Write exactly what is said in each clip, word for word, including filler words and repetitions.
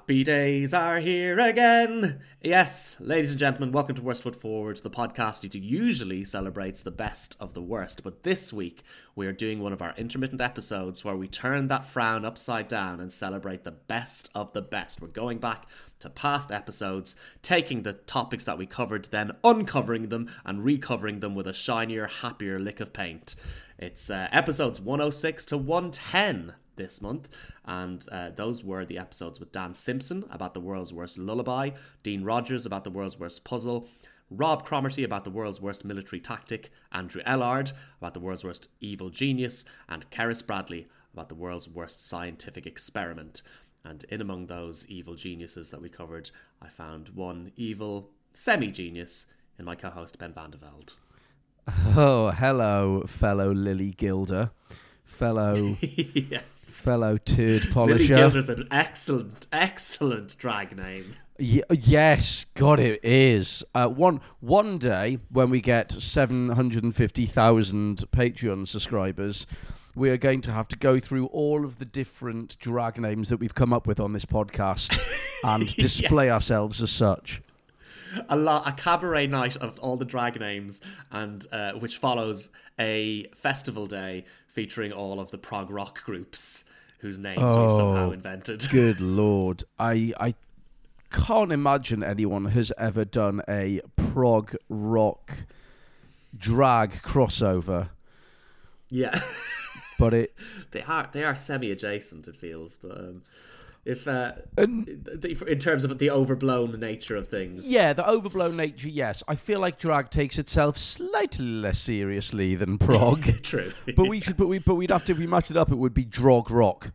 Happy days are here again. Yes, ladies and gentlemen, welcome to Worst Foot Forward, the podcast that usually celebrates the best of the worst. But this week, we are doing one of our intermittent episodes where we turn that frown upside down and celebrate the best of the best. We're going back to past episodes, taking the topics that we covered, then uncovering them and recovering them with a shinier, happier lick of paint. It's uh, episodes one oh six to one ten this month, and uh, those were the episodes with Dan Simpson about the world's worst lullaby, Dean Rogers about the world's worst puzzle, Rob Cromarty about the world's worst military tactic, Andrew Ellard about the world's worst evil genius, and Keris Bradley about the world's worst scientific experiment. And in among those evil geniuses that we covered, I found one evil semi-genius in my co-host Ben van der Velde. Oh, hello, fellow Lily Gilder. Fellow, yes. fellow turd polisher. Lily Gilder's an excellent, excellent drag name. Y- yes, God, it is. Uh, one one day when we get seven hundred fifty thousand Patreon subscribers, we are going to have to go through all of the different drag names that we've come up with on this podcast and display yes. ourselves as such. A lot, a cabaret night of all the drag names, and uh, which follows a festival day featuring all of the prog rock groups whose names oh, we've somehow invented. Good Lord. I I can't imagine anyone has ever done a prog rock drag crossover. Yeah. But it... They are, they are semi-adjacent, it feels, but... Um, If uh, and, in terms of the overblown nature of things, yeah, the overblown nature, yes. I feel like drag takes itself slightly less seriously than prog. True, but we yes. should, but we, but we'd have to. If we matched it up, it would be drog rock,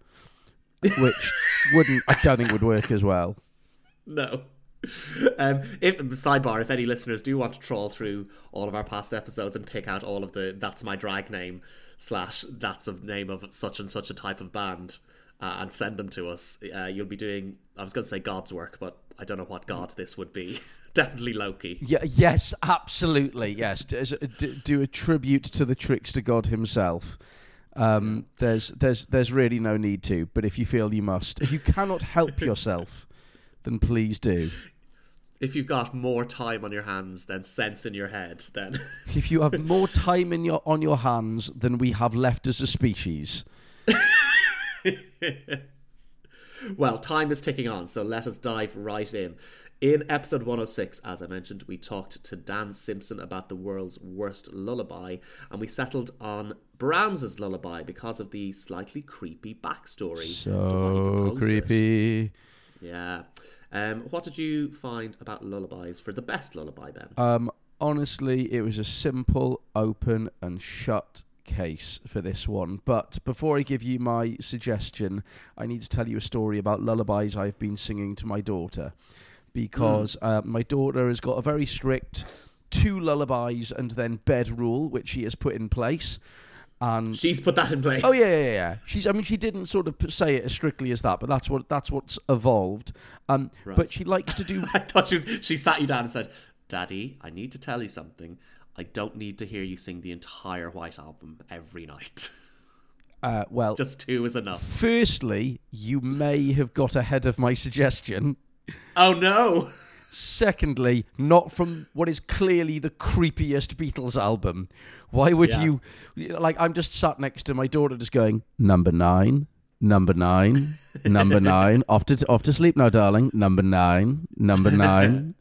which wouldn't. I don't think would work as well. No. Um, if sidebar, if any listeners do want to trawl through all of our past episodes and pick out all of the "that's my drag name" slash "that's a name of such and such a type of band." Uh, and send them to us. Uh, you'll be doing, I was going to say God's work, but I don't know what God this would be. Definitely Loki. Yeah, yes, absolutely, yes. Do, do a tribute to the trickster God himself. Um, there's, there's, there's really no need to, but if you feel you must, if you cannot help yourself, then please do. If you've got more time on your hands than sense in your head, then if you have more time in your on your hands than we have left as a species. Well, time is ticking on, so let us dive right in. In episode one oh six, as I mentioned, we talked to Dan Simpson about the world's worst lullaby, and we settled on Brahms's lullaby because of the slightly creepy backstory. So creepy. It. Yeah. Um, what did you find about lullabies for the best lullaby, Ben? Um, honestly, it was a simple, open and shut case for this one, but before I give you my suggestion, I need to tell you a story about lullabies I've been singing to my daughter, because mm. uh, my daughter has got a very strict two lullabies and then bed rule, which she has put in place. And she's put that in place. Oh yeah, yeah, yeah. She's. I mean, she didn't sort of say it as strictly as that, but that's what that's what's evolved. Um, right. But she likes to do. I thought she was. She sat you down and said, "Daddy, I need to tell you something. I don't need to hear you sing the entire White Album every night." Uh, well, just two is enough. Firstly, you may have got ahead of my suggestion. Oh no! Secondly, not from what is clearly the creepiest Beatles album. Why would yeah. you... Like, I'm just sat next to my daughter just going, number nine, number nine, number nine. Off to, off to sleep now, darling. Number nine, number nine.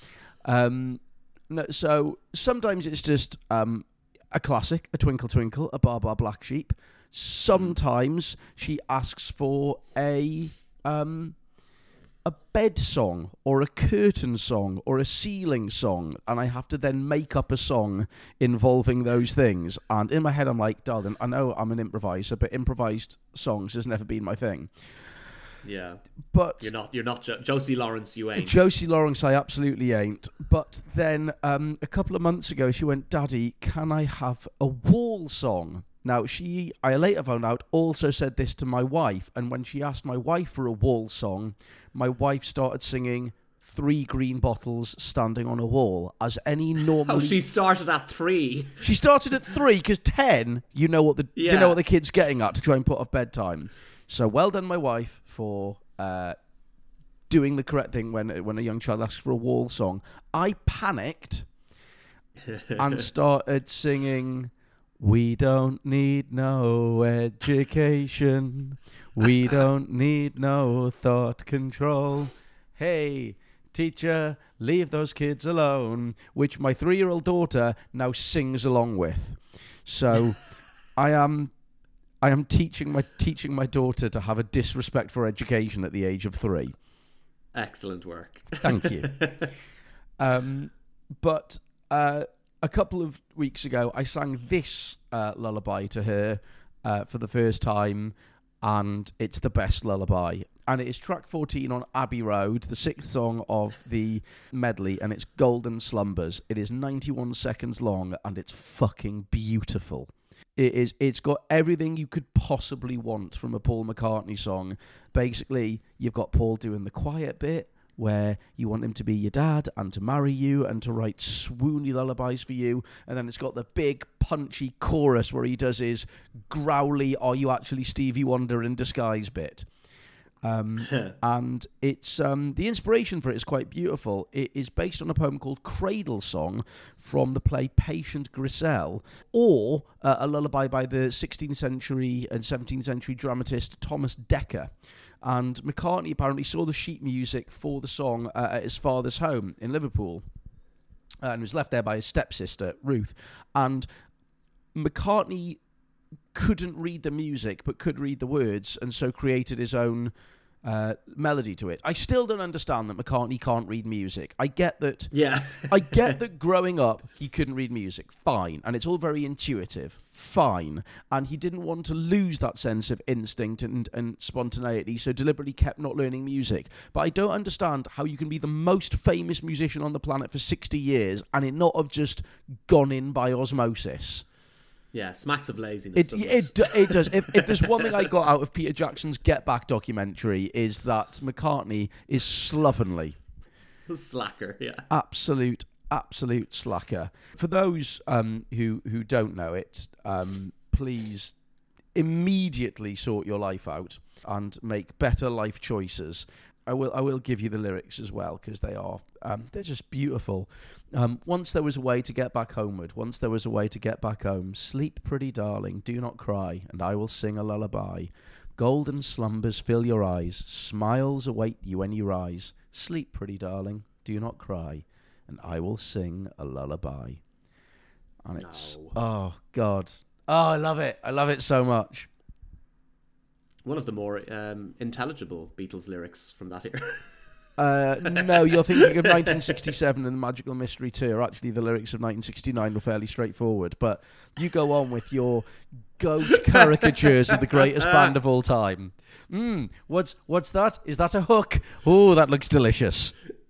um... No, so sometimes it's just um, a classic, a Twinkle Twinkle, a Bar Bar Black Sheep. Sometimes she asks for a um, a bed song or a curtain song or a ceiling song, and I have to then make up a song involving those things. And in my head, I'm like, darling, I know I'm an improviser, but improvised songs has never been my thing. Yeah, but you're not. You're not jo- Josie Lawrence. You ain't. Josie Lawrence. I absolutely ain't. But then um, a couple of months ago, she went, "Daddy, can I have a wall song?" Now she, I later found out, also said this to my wife. And when she asked my wife for a wall song, my wife started singing "Three Green Bottles Standing on a Wall" as any normal. Oh, she started at three. She started at three because ten, you know what the yeah. you know what the kid's getting at to try and put off bedtime. So well done, my wife, for uh, doing the correct thing when when a young child asks for a Wall song. I panicked and started singing, "We don't need no education. We don't need no thought control. Hey, teacher, leave those kids alone," which my three-year-old daughter now sings along with. So I am I am teaching my teaching my daughter to have a disrespect for education at the age of three. Excellent work. Thank you. um, but uh, a couple of weeks ago, I sang this uh, lullaby to her uh, for the first time, and it's the best lullaby. And it is track fourteen on Abbey Road, the sixth song of the medley, and it's Golden Slumbers. It is ninety-one seconds long, and it's fucking beautiful. It is, it's got everything you could possibly want from a Paul McCartney song. Basically, you've got Paul doing the quiet bit, where you want him to be your dad and to marry you and to write swoony lullabies for you. And then it's got the big, punchy chorus where he does his growly, "Are you actually Stevie Wonder in disguise" bit. Um, and it's um, the inspiration for it is quite beautiful. It is based on a poem called Cradle Song from the play Patient Grisel, or uh, a lullaby by the sixteenth century and seventeenth century dramatist Thomas Dekker. And McCartney apparently saw the sheet music for the song uh, at his father's home in Liverpool, uh, and was left there by his stepsister, Ruth. And McCartney couldn't read the music, but could read the words, and so created his own uh, melody to it. I still don't understand that McCartney can't read music. I get that. Yeah. I get that growing up, he couldn't read music. Fine. And it's all very intuitive. Fine. And he didn't want to lose that sense of instinct and, and spontaneity, so deliberately kept not learning music. But I don't understand how you can be the most famous musician on the planet for sixty years and it not have just gone in by osmosis. Yeah, smacks of laziness. It it, it it does. If, if there's one thing I got out of Peter Jackson's Get Back documentary, is that McCartney is slovenly. Slacker, yeah. Absolute, absolute slacker. For those um, who who don't know it, um, please immediately sort your life out and make better life choices. I will I will give you the lyrics as well, because they are um, they're just beautiful. Um, once there was a way to get back homeward, once there was a way to get back home. Sleep, pretty darling, do not cry, and I will sing a lullaby. Golden slumbers fill your eyes, smiles await you when you rise. Sleep, pretty darling, do not cry, and I will sing a lullaby. And it's No. oh god, oh I love it, I love it so much. One of the more um, intelligible Beatles lyrics from that era. Uh, no, you're thinking of nineteen sixty-seven and the Magical Mystery Tour. Actually, the lyrics of nineteen sixty-nine were fairly straightforward. But you go on with your gauche caricatures of the greatest band of all time. Mm, what's what's that? Is that a hook? Oh, that looks delicious.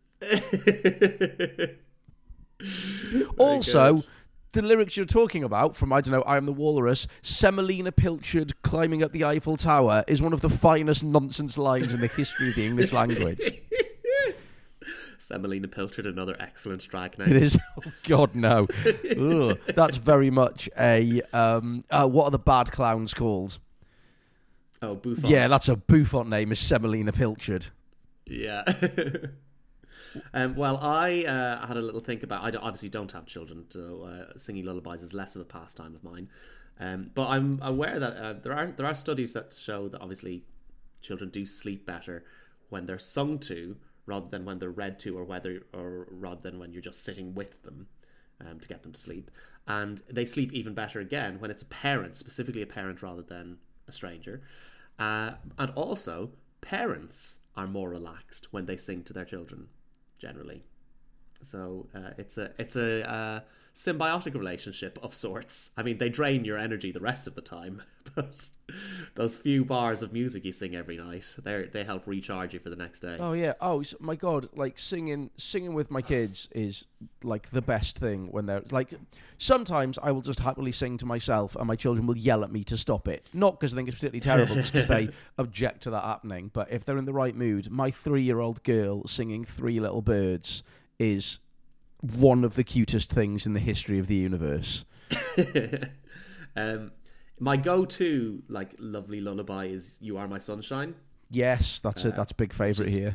Also, the lyrics you're talking about from, I don't know, I Am the Walrus, Semolina Pilchard climbing up the Eiffel Tower, is one of the finest nonsense lines in the history of the English language. Semolina Pilchard, another excellent drag name. It is. Oh, God, no. Ugh. That's very much a... Um, uh, what are the bad clowns called? Oh, Buffon. Yeah, that's a Buffon name, is Semolina Pilchard. Yeah. um, well, I uh, had a little think about... I don't- obviously don't have children, so uh, singing lullabies is less of a pastime of mine. Um, but I'm aware that uh, there are there are studies that show that obviously children do sleep better when they're sung to, rather than when they're read to, or whether or rather than when you're just sitting with them um, to get them to sleep. And they sleep even better again when it's a parent, specifically a parent rather than a stranger. Uh, and also, parents are more relaxed when they sing to their children, generally. So uh, it's a it's a uh, symbiotic relationship of sorts. I mean, they drain your energy the rest of the time, but those few bars of music you sing every night, they they help recharge you for the next day. Oh yeah. Oh so, my God! Like singing, singing with my kids is like the best thing when they're like. Sometimes I will just happily sing to myself, and my children will yell at me to stop it. Not because I think it's particularly terrible, just because they object to that happening. But if they're in the right mood, my three-year-old girl singing Three Little Birds is one of the cutest things in the history of the universe. um, my go-to like lovely lullaby is "You Are My Sunshine." Yes, that's Uh, a that's a big favourite is- here.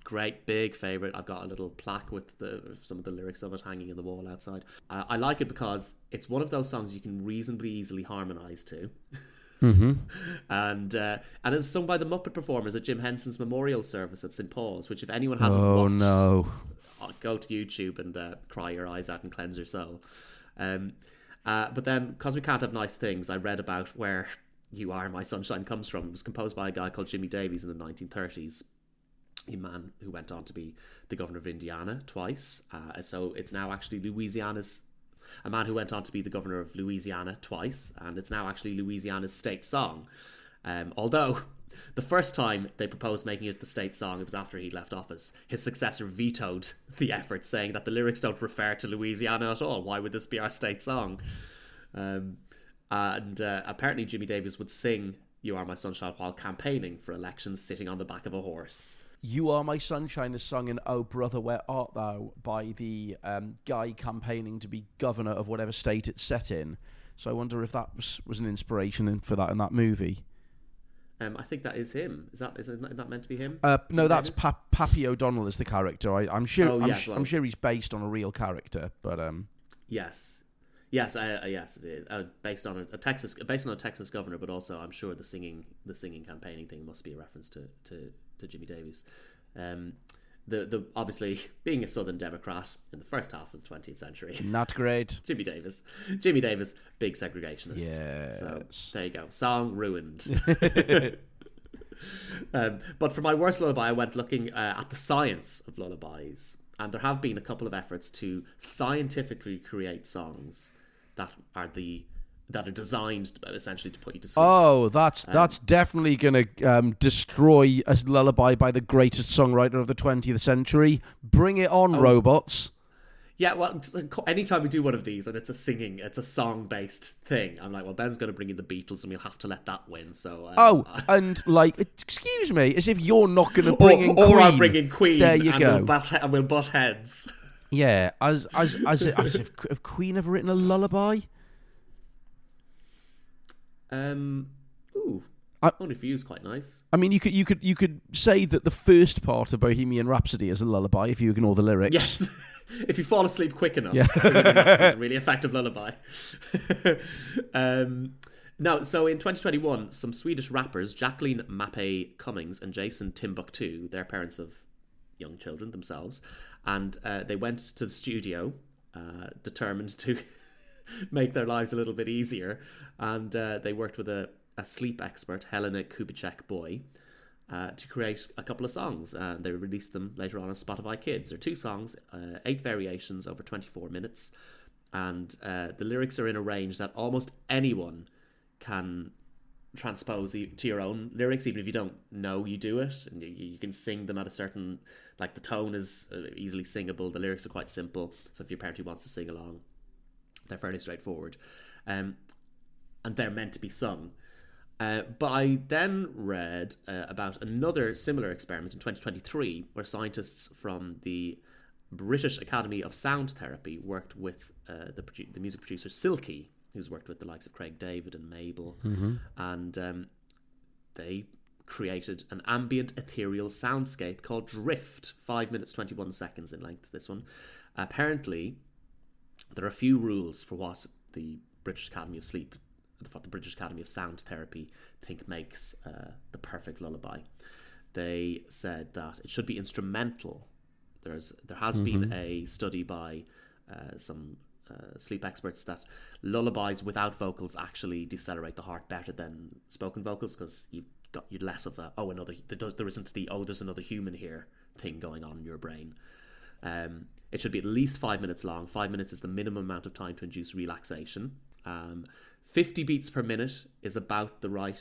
great, big favourite. I've got a little plaque with the some of the lyrics of it hanging in the wall outside. Uh, I like it because it's one of those songs you can reasonably easily harmonise to. Mm-hmm. and uh, and it's sung by the Muppet Performers at Jim Henson's memorial service at Saint Paul's, which if anyone hasn't oh, watched, no. go to YouTube and uh, cry your eyes out and cleanse your soul. Um, uh, but then, because we can't have nice things, I read about where You Are My Sunshine comes from. It was composed by a guy called Jimmy Davies in the nineteen thirties. A man who went on to be the governor of Indiana twice. Uh, so it's now actually Louisiana's a man who went on to be the governor of Louisiana twice, and it's now actually Louisiana's state song. Um, although, the first time they proposed making it the state song, it was after he left office. His successor vetoed the effort, saying that the lyrics don't refer to Louisiana at all. Why would this be our state song? Um, and uh, apparently Jimmy Davis would sing You Are My Sunshine while campaigning for elections, sitting on the back of a horse. You Are My Sunshine is sung in Oh Brother Where Art Thou by the um, guy campaigning to be governor of whatever state it's set in. So I wonder if that was, was an inspiration in, for that in that movie. Um, I think that is him. Is that is that meant to be him? Uh, no, that's pa- Pappy O'Donnell is the character. I, I'm sure. Oh, I'm, yes, sh- well. I'm sure he's based on a real character, but um. Yes, yes, uh, uh, yes, it is uh, based on a, a Texas, based on a Texas governor, but also I'm sure the singing, the singing campaigning thing must be a reference to to, to Jimmy Davis. Um, the the obviously being a Southern Democrat in the first half of the twentieth century, Not great. Jimmy Davis, Jimmy Davis, big segregationist. Yes. So there you go. Song ruined. um, but for my worst lullaby, I went looking uh, at the science of lullabies, and there have been a couple of efforts to scientifically create songs that are the that are designed essentially to put you to sleep. Oh, that's Um, that's definitely going to um, destroy a lullaby by the greatest songwriter of the twentieth century. Bring it on, Oh. robots. Yeah, well, anytime we do one of these and it's a singing, it's a song-based thing, I'm like, well, Ben's going to bring in the Beatles and we'll have to let that win. So, um, Oh, and like, excuse me, as if you're not going to bring or, in or Queen. I'll bring in Queen. There you and go. We'll butt, and we'll butt heads. Yeah, as as as, as if have Queen ever written a lullaby? Um, ooh, I- Only for You is quite nice. I mean, you could you could you could say that the first part of Bohemian Rhapsody is a lullaby if you ignore the lyrics. Yes, if you fall asleep quick enough, Yeah. it's a really effective lullaby. um, no, so in twenty twenty-one, some Swedish rappers, Jacqueline Mappe Cummings and Jason Timbuktu, they're parents of young children themselves, and uh, they went to the studio, uh, determined to make their lives a little bit easier, and uh, they worked with a, a sleep expert, Helena Kubicek Boy, uh, to create a couple of songs. Uh, they released them later on on Spotify Kids. They're two songs, uh, eight variations over twenty-four minutes, and uh, the lyrics are in a range that almost anyone can transpose to your own lyrics, even if you don't know you do it, and you, you can sing them at a certain, like the tone is easily singable, the lyrics are quite simple, so if your parent who wants to sing along, they're fairly straightforward, um, and they're meant to be sung. Uh, but I then read uh, about another similar experiment in twenty twenty-three where scientists from the British Academy of Sound Therapy worked with uh, the, produ- the music producer Silky, who's worked with the likes of Craig David and Mabel, Mm-hmm. and um, they created an ambient ethereal soundscape called Drift, five minutes twenty-one seconds in length, this one. Apparently, there are a few rules for what the British Academy of Sleep, what the British Academy of Sound Therapy think makes uh, the perfect lullaby. They said that it should be instrumental. There's there has Mm-hmm. been a study by uh, some uh, sleep experts that lullabies without vocals actually decelerate the heart better than spoken vocals, because you've got you less of a oh another there, does, there isn't the oh there's another human here thing going on in your brain. Um, it should be at least five minutes long. Five minutes is the minimum amount of time to induce relaxation. Um, fifty beats per minute is about the right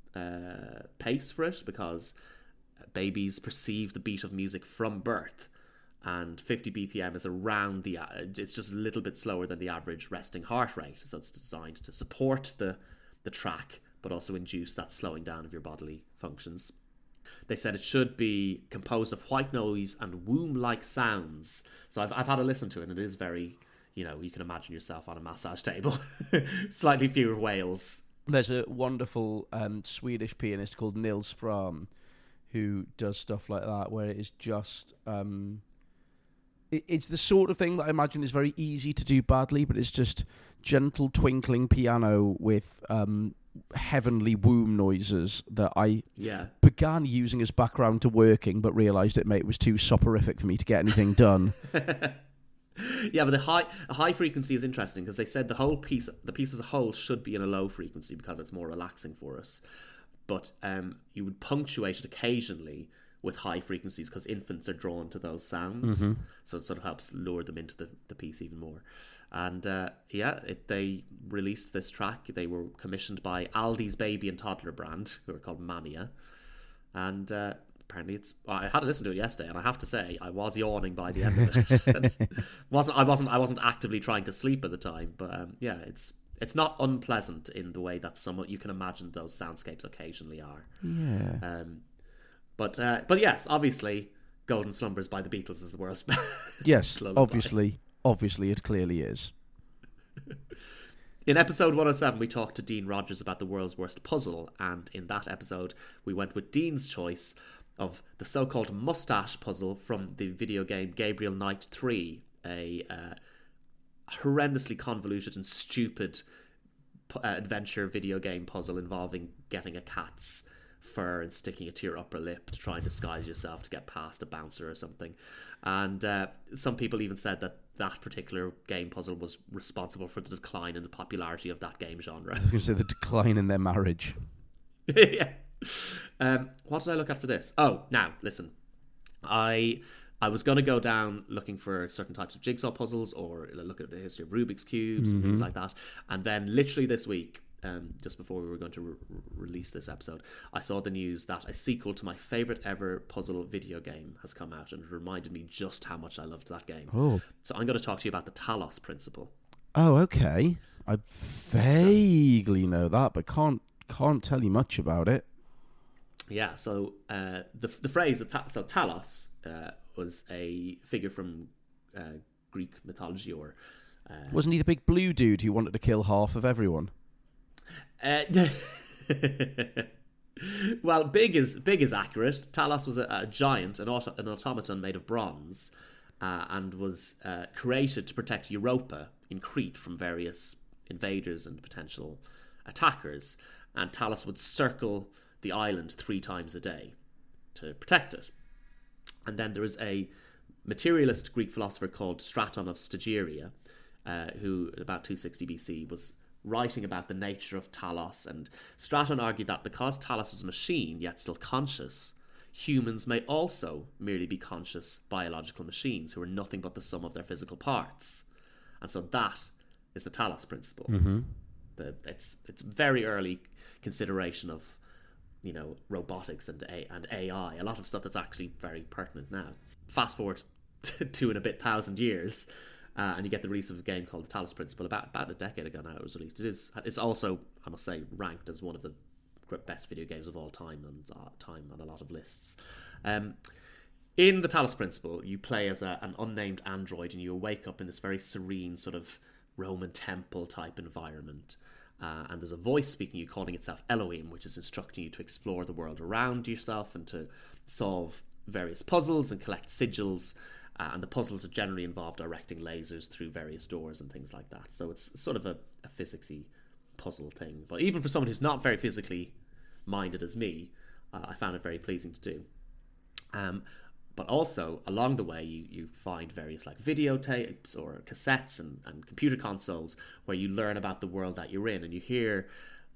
uh, pace for it, because babies perceive the beat of music from birth, and fifty B P M is around the, it's just a little bit slower than the average resting heart rate, so it's designed to support the, the track, but also induce that slowing down of your bodily functions. They said it should be composed of white noise and womb-like sounds. So I've I've had a listen to it, and it is very, you know, you can imagine yourself on a massage table. Slightly fewer wails. There's a wonderful um, Swedish pianist called Nils Fram, who does stuff like that, where it is just um, it, it's the sort of thing that I imagine is very easy to do badly, but it's just gentle twinkling piano with um, heavenly womb noises that I yeah. began using as background to working, but realised it, mate, it was too soporific for me to get anything done. Yeah, but the high a high frequency is interesting because they said the whole piece, the piece as a whole, should be in a low frequency because it's more relaxing for us. But um, you would punctuate it occasionally with high frequencies because infants are drawn to those sounds, mm-hmm. so it sort of helps lure them into the, the piece even more. And uh, yeah, it, they released this track. They were commissioned by Aldi's baby and toddler brand, who are called Mamia, and. Uh, Apparently, it's. I had to listen to it yesterday, and I have to say, I was yawning by the end of it. wasn't I wasn't I wasn't actively trying to sleep at the time, but um, yeah, it's it's not unpleasant in the way that some you can imagine those soundscapes occasionally are. Yeah. Um, but uh, but yes, obviously, Golden Slumbers by the Beatles is the worst. Yes, obviously, obviously, it clearly is. In episode one oh seven, we talked to Dean Rogers about the world's worst puzzle, and in that episode, we went with Dean's choice of the so-called mustache puzzle from the video game Gabriel Knight three, a uh, horrendously convoluted and stupid uh, adventure video game puzzle involving getting a cat's fur and sticking it to your upper lip to try and disguise yourself to get past a bouncer or something. And uh, some people even said that that particular game puzzle was responsible for the decline in the popularity of that game genre. I was going to say the decline in their marriage. Yeah. Um, what did I look at for this? Oh, now, listen. I I was going to go down looking for certain types of jigsaw puzzles or look at the history of Rubik's Cubes mm-hmm. and things like that. And then literally this week, um, just before we were going to re- release this episode, I saw the news that a sequel to my favourite ever puzzle video game has come out, and it reminded me just how much I loved that game. Oh. So I'm going to talk to you about the Talos Principle. Oh, okay. I vaguely know that, but can't can't tell you much about it. Yeah, so uh, the the phrase ta- so Talos uh, was a figure from uh, Greek mythology, or uh, wasn't he the big blue dude who wanted to kill half of everyone? Uh, well, big is big is accurate. Talos was a, a giant, an, auto, an automaton made of bronze, uh, and was uh, created to protect Europa in Crete from various invaders and potential attackers. And Talos would circle the island three times a day to protect it. And then there is a materialist Greek philosopher called Straton of Stagiria, uh, who about two sixty B C was writing about the nature of Talos. And Straton argued that because Talos was a machine, yet still conscious, humans may also merely be conscious biological machines who are nothing but the sum of their physical parts. And so that is the Talos Principle. Mm-hmm. The, it's it's very early consideration of, you know, robotics and A, and A I, a lot of stuff that's actually very pertinent now. Fast forward to two and a bit thousand years, uh, and you get the release of a game called the Talos Principle about about a decade ago now. It was released. It is it's also, I must say, ranked as one of the best video games of all time and uh, time on a lot of lists. Um, in the Talos Principle, you play as a, an unnamed android, and you wake up in this very serene sort of Roman temple type environment. Uh, and there's a voice speaking you calling itself Elohim, which is instructing you to explore the world around yourself and to solve various puzzles and collect sigils. Uh, and the puzzles are generally involve directing lasers through various doors and things like that. So it's sort of a, a physicsy puzzle thing. But even for someone who's not very physically minded as me, uh, I found it very pleasing to do. Um, But also, along the way, you, you find various like videotapes or cassettes and, and computer consoles where you learn about the world that you're in, and you hear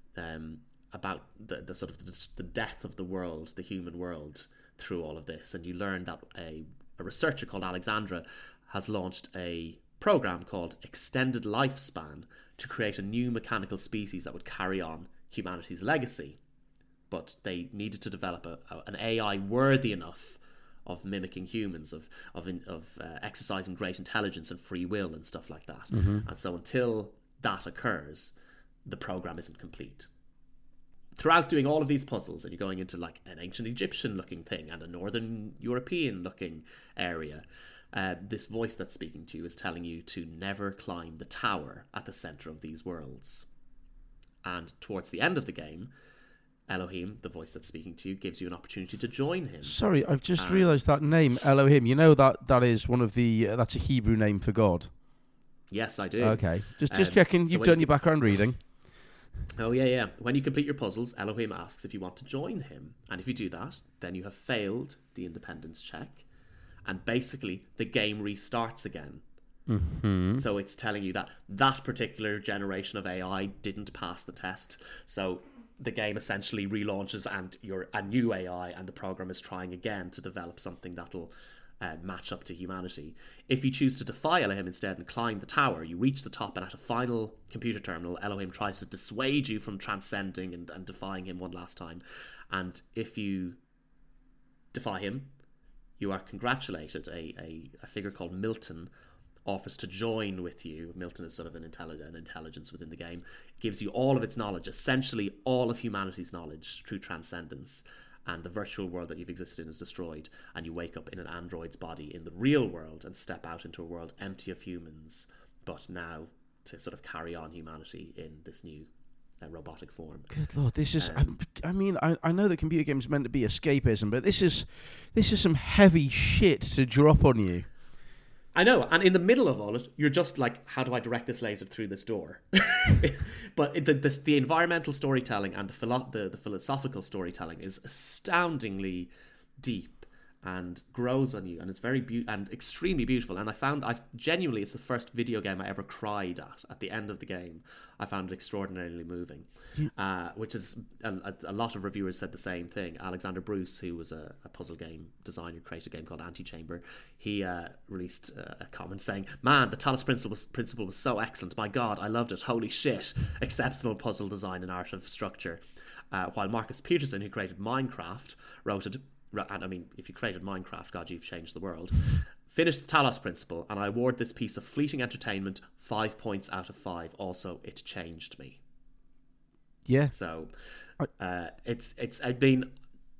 um, about the, the sort of the, the death of the world, the human world, through all of this. And you learn that a, a researcher called Alexandra has launched a program called Extended Lifespan to create a new mechanical species that would carry on humanity's legacy. But they needed to develop a, a, an A I worthy enough of mimicking humans, of of of uh, exercising great intelligence and free will and stuff like that. Mm-hmm. And so until that occurs, the program isn't complete. Throughout doing all of these puzzles, and you're going into like an ancient Egyptian looking thing and a northern European looking area, uh, this voice that's speaking to you is telling you to never climb the tower at the center of these worlds. And towards the end of the game, Elohim, the voice that's speaking to you, gives you an opportunity to join him. Sorry, I've just Um, realised that name, Elohim. You know that that is one of the uh, that's a Hebrew name for God. Yes, I do. Okay, just just Um, checking. so You've when done you- your background reading. Oh, yeah, yeah. When you complete your puzzles, Elohim asks if you want to join him. And if you do that, then you have failed the independence check. And basically, the game restarts again. Mm-hmm. So it's telling you that that particular generation of A I didn't pass the test. So the game essentially relaunches and you're a new A I, and the program is trying again to develop something that'll uh, match up to humanity. If you choose to defy Elohim instead and climb the tower, you reach the top, and at a final computer terminal, Elohim tries to dissuade you from transcending and, and defying him one last time. And if you defy him, you are congratulated. A, a, a figure called Milton offers to join with you. Milton is sort of an, intelli- an intelligence within the game. It gives you all of its knowledge, essentially all of humanity's knowledge through transcendence. And the virtual world that you've existed in is destroyed, and you wake up in an android's body in the real world and step out into a world empty of humans, but now to sort of carry on humanity in this new uh, robotic form. Good Lord, this is. Um, I, I mean, I, I know that computer games are meant to be escapism, but this is this is some heavy shit to drop on you. I know, and in the middle of all it, you're just like, how do I direct this laser through this door? But it, the, the the environmental storytelling and the, philo- the the philosophical storytelling is astoundingly deep and grows on you, and it's very be- and extremely beautiful. And I found, I genuinely, it's the first video game I ever cried at. At the end of the game, I found it extraordinarily moving, yeah. uh, which is a, a, a lot of reviewers said the same thing. Alexander Bruce, who was a, a puzzle game designer, created a game called Antichamber. He uh, released uh, a comment saying, "Man, the Talos Principle was, principle was so excellent. My God, I loved it. Holy shit! Exceptional puzzle design and art of structure." Uh, while Marcus Peterson, who created Minecraft, wrote it. And I mean, if you created Minecraft, God, you've changed the world. Finished the Talos Principle, and I award this piece of fleeting entertainment five points out of five. Also, it changed me. Yeah. So, uh, it's it's. I mean,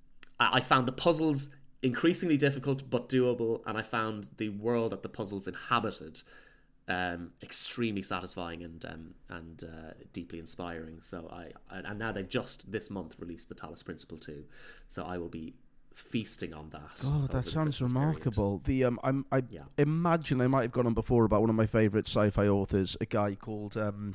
I found the puzzles increasingly difficult but doable, and I found the world that the puzzles inhabited um, extremely satisfying and um, and uh, deeply inspiring. So I, I and now they've just this month released the Talos Principle two. So I will be feasting on that. Oh, that sounds remarkable. Period. The um, I'm, I yeah. imagine I might have gone on before about one of my favourite sci-fi authors, a guy called um,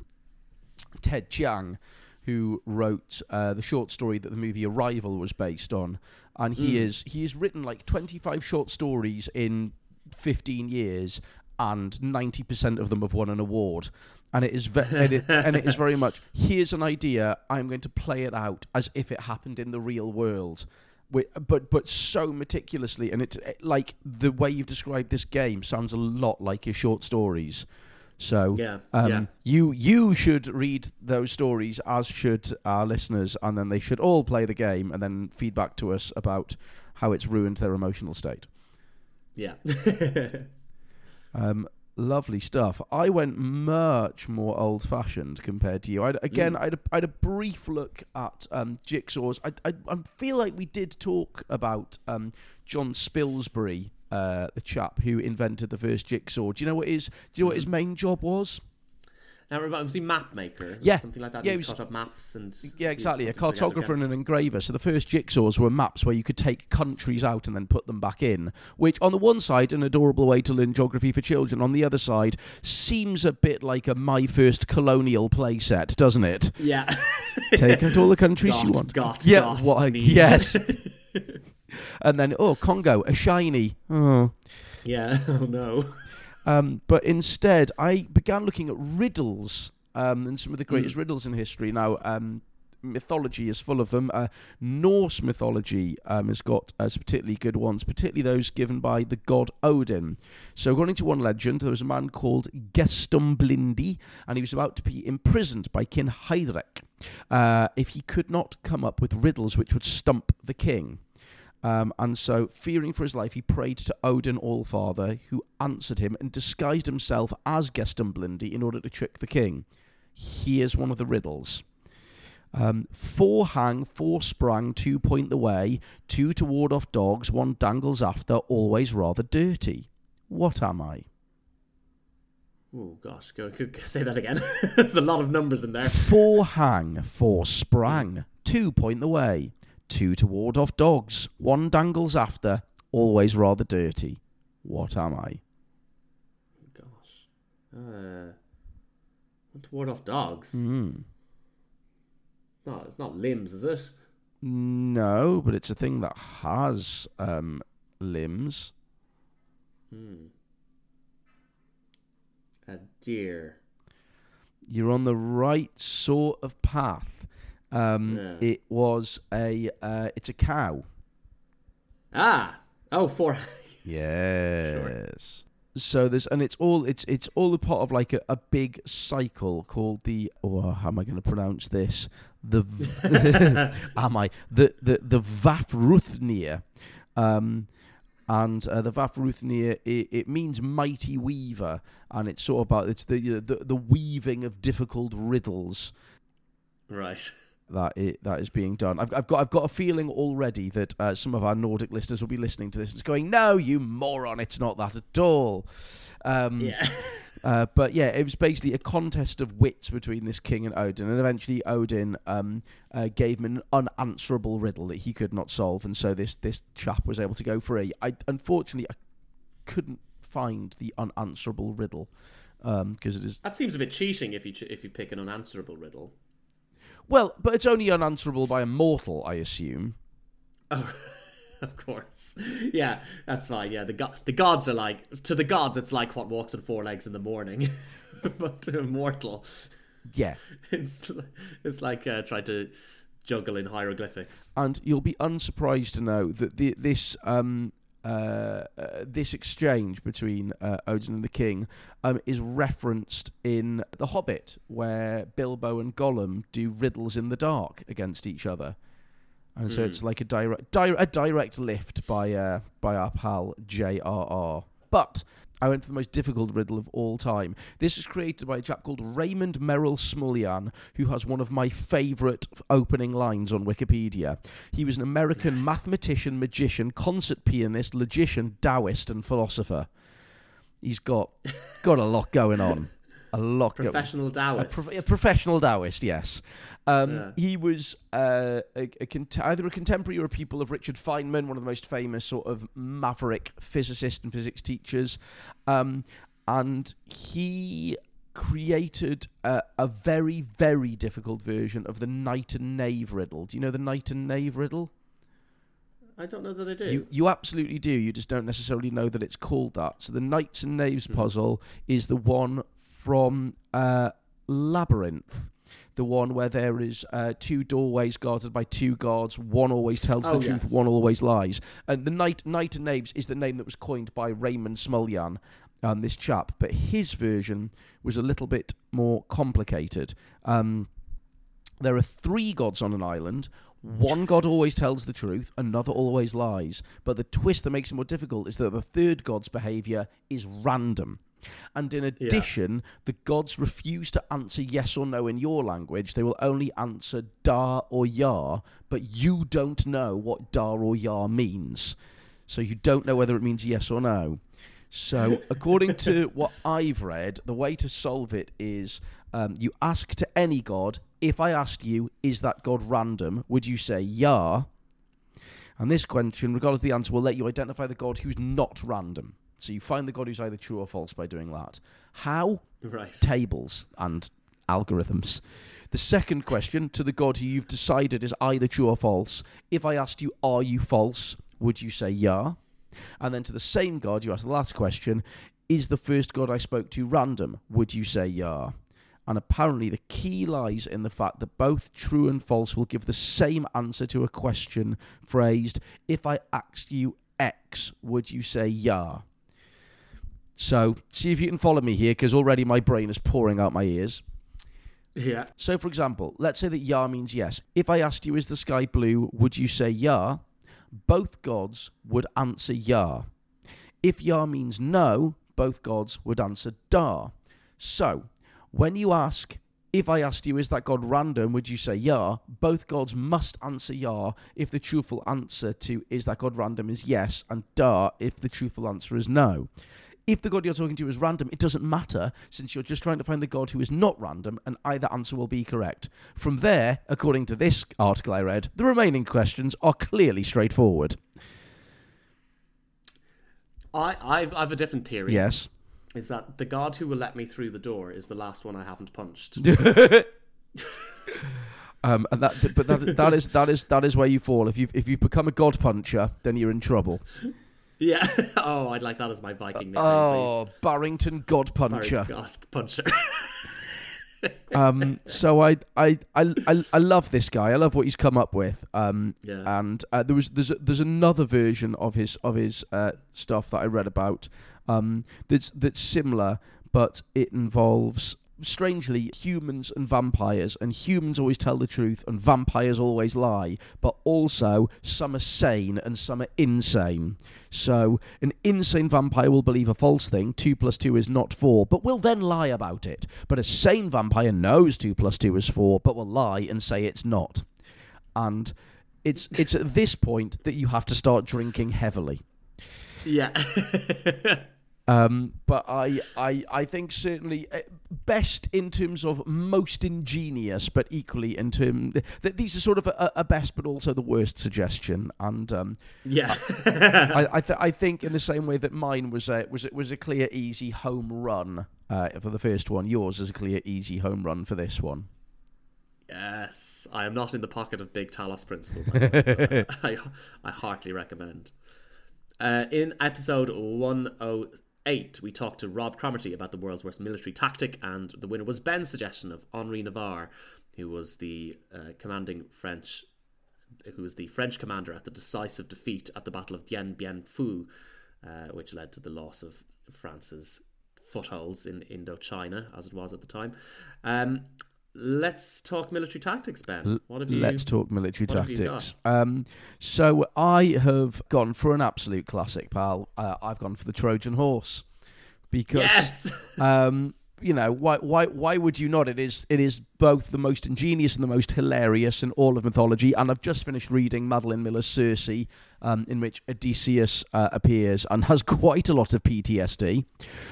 Ted Chiang, who wrote uh, the short story that the movie Arrival was based on, and he mm. is he has written like twenty-five short stories in fifteen years, and ninety percent of them have won an award. And it is ve- and, it, and it is very much, here's an idea, I'm going to play it out as if it happened in the real world. But but so meticulously, and it, it like the way you've described this game sounds a lot like your short stories. So yeah, um, yeah. you you should read those stories, as should our listeners, and then they should all play the game and then feedback to us about how it's ruined their emotional state. Yeah. um, lovely stuff. I went much more old-fashioned compared to you. I'd, again, mm. I had, had a brief look at um, Jigsaw's. I, I, I feel like we did talk about um, John Spilsbury, uh, the chap who invented the first Jigsaw. Do you know what his? Do you know what his main job was? Now, remember, was he map maker? Yeah, something like that. Yeah, he he was, cut up maps and yeah, exactly. A cartographer and an engraver. So the first jigsaws were maps where you could take countries out and then put them back in. Which, on the one side, an adorable way to learn geography for children. On the other side, seems a bit like a My First Colonial playset, doesn't it? Yeah. Take out all the countries got, you want. Got, yeah. got, What? Yes. And then, oh, Congo, a shiny. Oh. Yeah. Oh no. Um, but instead, I began looking at riddles. Um, and some of the greatest mm. riddles in history. Now, um, mythology is full of them. Uh, Norse mythology um, has got uh, some particularly good ones, particularly those given by the god Odin. So, according to one legend, there was a man called Gestumblindi, and he was about to be imprisoned by King Heinrich uh, if he could not come up with riddles which would stump the king. Um, and so, fearing for his life, he prayed to Odin Allfather, who answered him and disguised himself as Gestumblindi in order to trick the king. Here's one of the riddles. Um, four hang, four sprang, two point the way, two to ward off dogs, one dangles after, always rather dirty. What am I? Oh, gosh. Go, go, go say that again. There's a lot of numbers in there. Four hang, four sprang, Two point the way. Two to ward off dogs. One dangles after. Always rather dirty. What am I? Gosh. Uh, to ward off dogs? Mm. No, it's not limbs, is it? No, but it's a thing that has um, limbs. Hmm. A deer. You're on the right sort of path. Um, Yeah. It was a. Uh, it's a cow. Ah! Oh, four. Yes. So there's, and it's all it's it's all a part of like a, a big cycle called the. Oh, how am I going to pronounce this? The. am I the the the Vafthrûdnir, um, and uh, the Vafthrûdnir it, it means mighty weaver, and it's sort of about it's the the the weaving of difficult riddles. Right. That it, that is being done. I've, I've got I've got a feeling already that uh, some of our Nordic listeners will be listening to this and going, "No, you moron! It's not that at all." Um, Yeah. uh, but yeah, it was basically a contest of wits between this king and Odin, and eventually Odin um, uh, gave him an unanswerable riddle that he could not solve, and so this this chap was able to go free. I unfortunately I couldn't find the unanswerable riddle because um, it is. That seems a bit cheating if you ch- if you pick an unanswerable riddle. Well, but it's only unanswerable by a mortal, I assume. Oh, of course. Yeah, that's fine. Yeah, the go- the gods are like, to the gods, it's like what walks on four legs in the morning. But to a mortal, Yeah. it's it's like uh, trying to juggle in hieroglyphics. And you'll be unsurprised to know that the, this um, uh, uh, this exchange between uh, Odin and the king um, is referenced in The Hobbit, where Bilbo and Gollum do riddles in the dark against each other. And so Mm. it's like a direct, di- a direct lift by uh, by our pal J R R. But I went for the most difficult riddle of all time. This is created by a chap called Raymond Merrill Smulyan, who has one of my favourite opening lines on Wikipedia. He was an American mathematician, magician, concert pianist, logician, Taoist, and philosopher. He's got got a lot going on. A lot going on. Professional Taoist. A, pro- a professional Taoist, yes. Um, Yeah. He was uh, a, a cont- either a contemporary or a pupil of Richard Feynman, one of the most famous sort of maverick physicist and physics teachers. Um, and he created a, a very, very difficult version of the knight and knave riddle. Do you know the knight and knave riddle? I don't know that I do. You you absolutely do. You just don't necessarily know that it's called that. So the knights and knaves Hmm. puzzle is the one from uh, Labyrinth. The one where there is uh, two doorways guarded by two guards. One always tells Oh, the truth, yes. one always lies. And the Knight, Knight and Knaves is the name that was coined by Raymond Smulyan, um, this chap. But his version was a little bit more complicated. Um, there are three gods on an island. One god always tells the truth, another always lies. But the twist that makes it more difficult is that the third god's behaviour is random. And in addition, the gods refuse to answer yes or no in your language. They will only answer da or ya, but you don't know what da or ya means. So you don't know whether it means yes or no. So according to what I've read, the way to solve it is um, you ask to any god, if I asked you, is that god random, would you say ya? And this question, regardless of the answer, will let you identify the god who's not random. So you find the god who's either true or false by doing that. How? Right. Tables and algorithms. The second question, to the god who you've decided is either true or false. If I asked you, are you false? Would you say yeah? And then to the same god, you ask the last question, is the first god I spoke to random? Would you say yeah? And apparently the key lies in the fact that both true and false will give the same answer to a question phrased, if I asked you X, would you say yeah? So, see if you can follow me here, because already my brain is pouring out my ears. Yeah. So, for example, let's say that ya means yes. If I asked you, is the sky blue, would you say ya? Both gods would answer ya. If ya means no, both gods would answer da. So, when you ask, if I asked you, is that god random, would you say ya? Both gods must answer ya if the truthful answer to is that god random is yes, and da if the truthful answer is no. If the god you're talking to is random, it doesn't matter, since you're just trying to find the god who is not random, and either answer will be correct. From there, according to this article I read, the remaining questions are clearly straightforward. I, I've, I've a different theory. Yes. Is that the god who will let me through the door is the last one I haven't punched. um, and that, but that, that is that is that is where you fall. If you if you've become a god puncher, then you're in trouble. Yeah. Oh, I'd like that as my Viking nickname, Oh, please. Barrington God Puncher. God Puncher. um, so I, I, I, I, I love this guy. I love what he's come up with. Um, yeah. And uh, there was there's there's another version of his of his uh, stuff that I read about. Um, that's that's similar, but it involves, strangely, humans and vampires, and humans always tell the truth and vampires always lie, but also some are sane and some are insane. So an insane vampire will believe a false thing, two plus two is not four, but will then lie about it. But a sane vampire knows two plus two is four, but will lie and say it's not. And it's it's at this point that you have to start drinking heavily. Yeah. Um, but I, I, I think certainly best in terms of most ingenious, but equally in terms that these are sort of a, a best, but also the worst suggestion. And um, yeah, I, I, th- I think in the same way that mine was a, was was a clear, easy home run uh, for the first one, yours is a clear, easy home run for this one. Yes, I am not in the pocket of Big Talos Principle. But I, I heartily recommend. Uh, in episode one oh eight, we talked to Rob Cromarty about the world's worst military tactic, and the winner was Ben's suggestion of Henri Navarre, who was the uh, commanding French, who was the French commander at the decisive defeat at the Battle of Dien Bien Phu, uh, which led to the loss of France's footholds in Indochina, as it was at the time. Um, let's talk military tactics, Ben. What have you? Let's talk military what tactics. Um, so I have gone for an absolute classic, pal. Uh, I've gone for the Trojan horse because, yes! um, you know, why, why, why would you not? It is, it is both the most ingenious and the most hilarious in all of mythology. And I've just finished reading Madeline Miller's Circe, um, in which Odysseus uh, appears and has quite a lot of P T S D.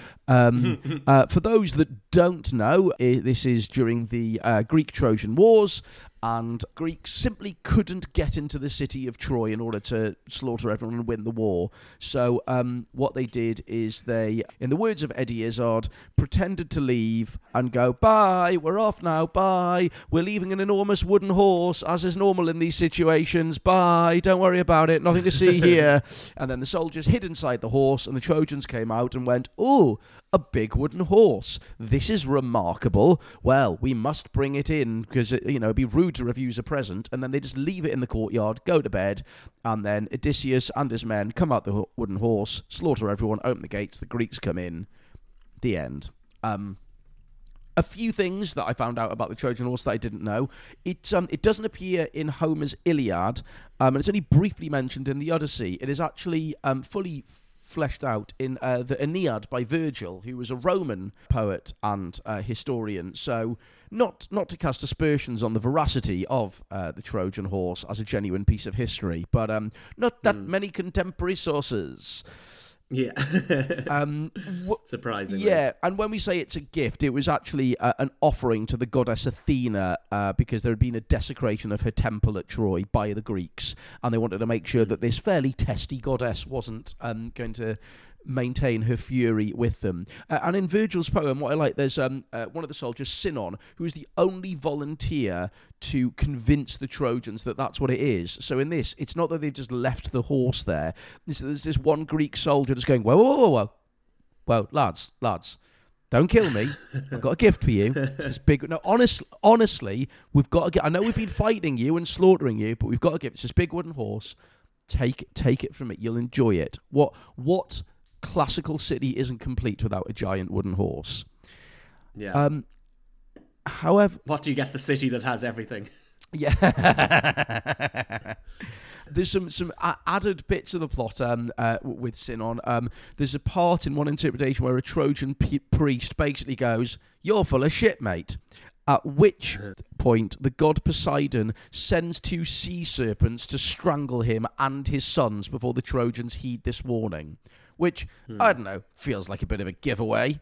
Um, uh, for those that don't know, uh, this is during the uh, Greek-Trojan Wars, and Greeks simply couldn't get into the city of Troy in order to slaughter everyone and win the war. So um, what they did is they, in the words of Eddie Izzard, pretended to leave and go, bye, we're off now, bye, we're leaving an enormous wooden horse, as is normal in these situations, bye, don't worry about it, nothing to see here. And then the soldiers hid inside the horse, and the Trojans came out and went, ooh, a big wooden horse. This is remarkable. Well, we must bring it in because, you know, it'd be rude to refuse a present. And then they just leave it in the courtyard, go to bed, and then Odysseus and his men come out the wooden horse, slaughter everyone, open the gates, the Greeks come in. The end. Um, a few things that I found out about the Trojan horse that I didn't know. It um, it doesn't appear in Homer's Iliad, um, and it's only briefly mentioned in the Odyssey. It is actually um, fully fleshed out in uh, the Aeneid by Virgil, who was a Roman poet and uh, historian. So not not to cast aspersions on the veracity of uh, the Trojan horse as a genuine piece of history, but um, not that mm. many contemporary sources. Yeah. um, w- Surprisingly. Yeah, and when we say it's a gift, it was actually uh, an offering to the goddess Athena uh, because there had been a desecration of her temple at Troy by the Greeks, and they wanted to make sure that this fairly testy goddess wasn't um, going to maintain her fury with them. Uh, and in Virgil's poem, what I like, there's um, uh, one of the soldiers, Sinon, who is the only volunteer to convince the Trojans that that's what it is. So in this, it's not that they've just left the horse there. There's, there's this one Greek soldier just going, whoa, whoa, whoa, whoa. Well, lads, lads, don't kill me. I've got a gift for you. It's this big... No, honest, honestly, we've got to get... I know we've been fighting you and slaughtering you, but we've got to give... It's this big wooden horse. Take, take it from it. You'll enjoy it. What... What... classical city isn't complete without a giant wooden horse. Yeah. Um. However, what do you get the city that has everything? Yeah. There's some some added bits of the plot um uh, with Sinon. Um. There's a part in one interpretation where a Trojan p- priest basically goes, "You're full of shit, mate." At which point, the god Poseidon sends two sea serpents to strangle him and his sons before the Trojans heed this warning. which, I don't know, feels like a bit of a giveaway.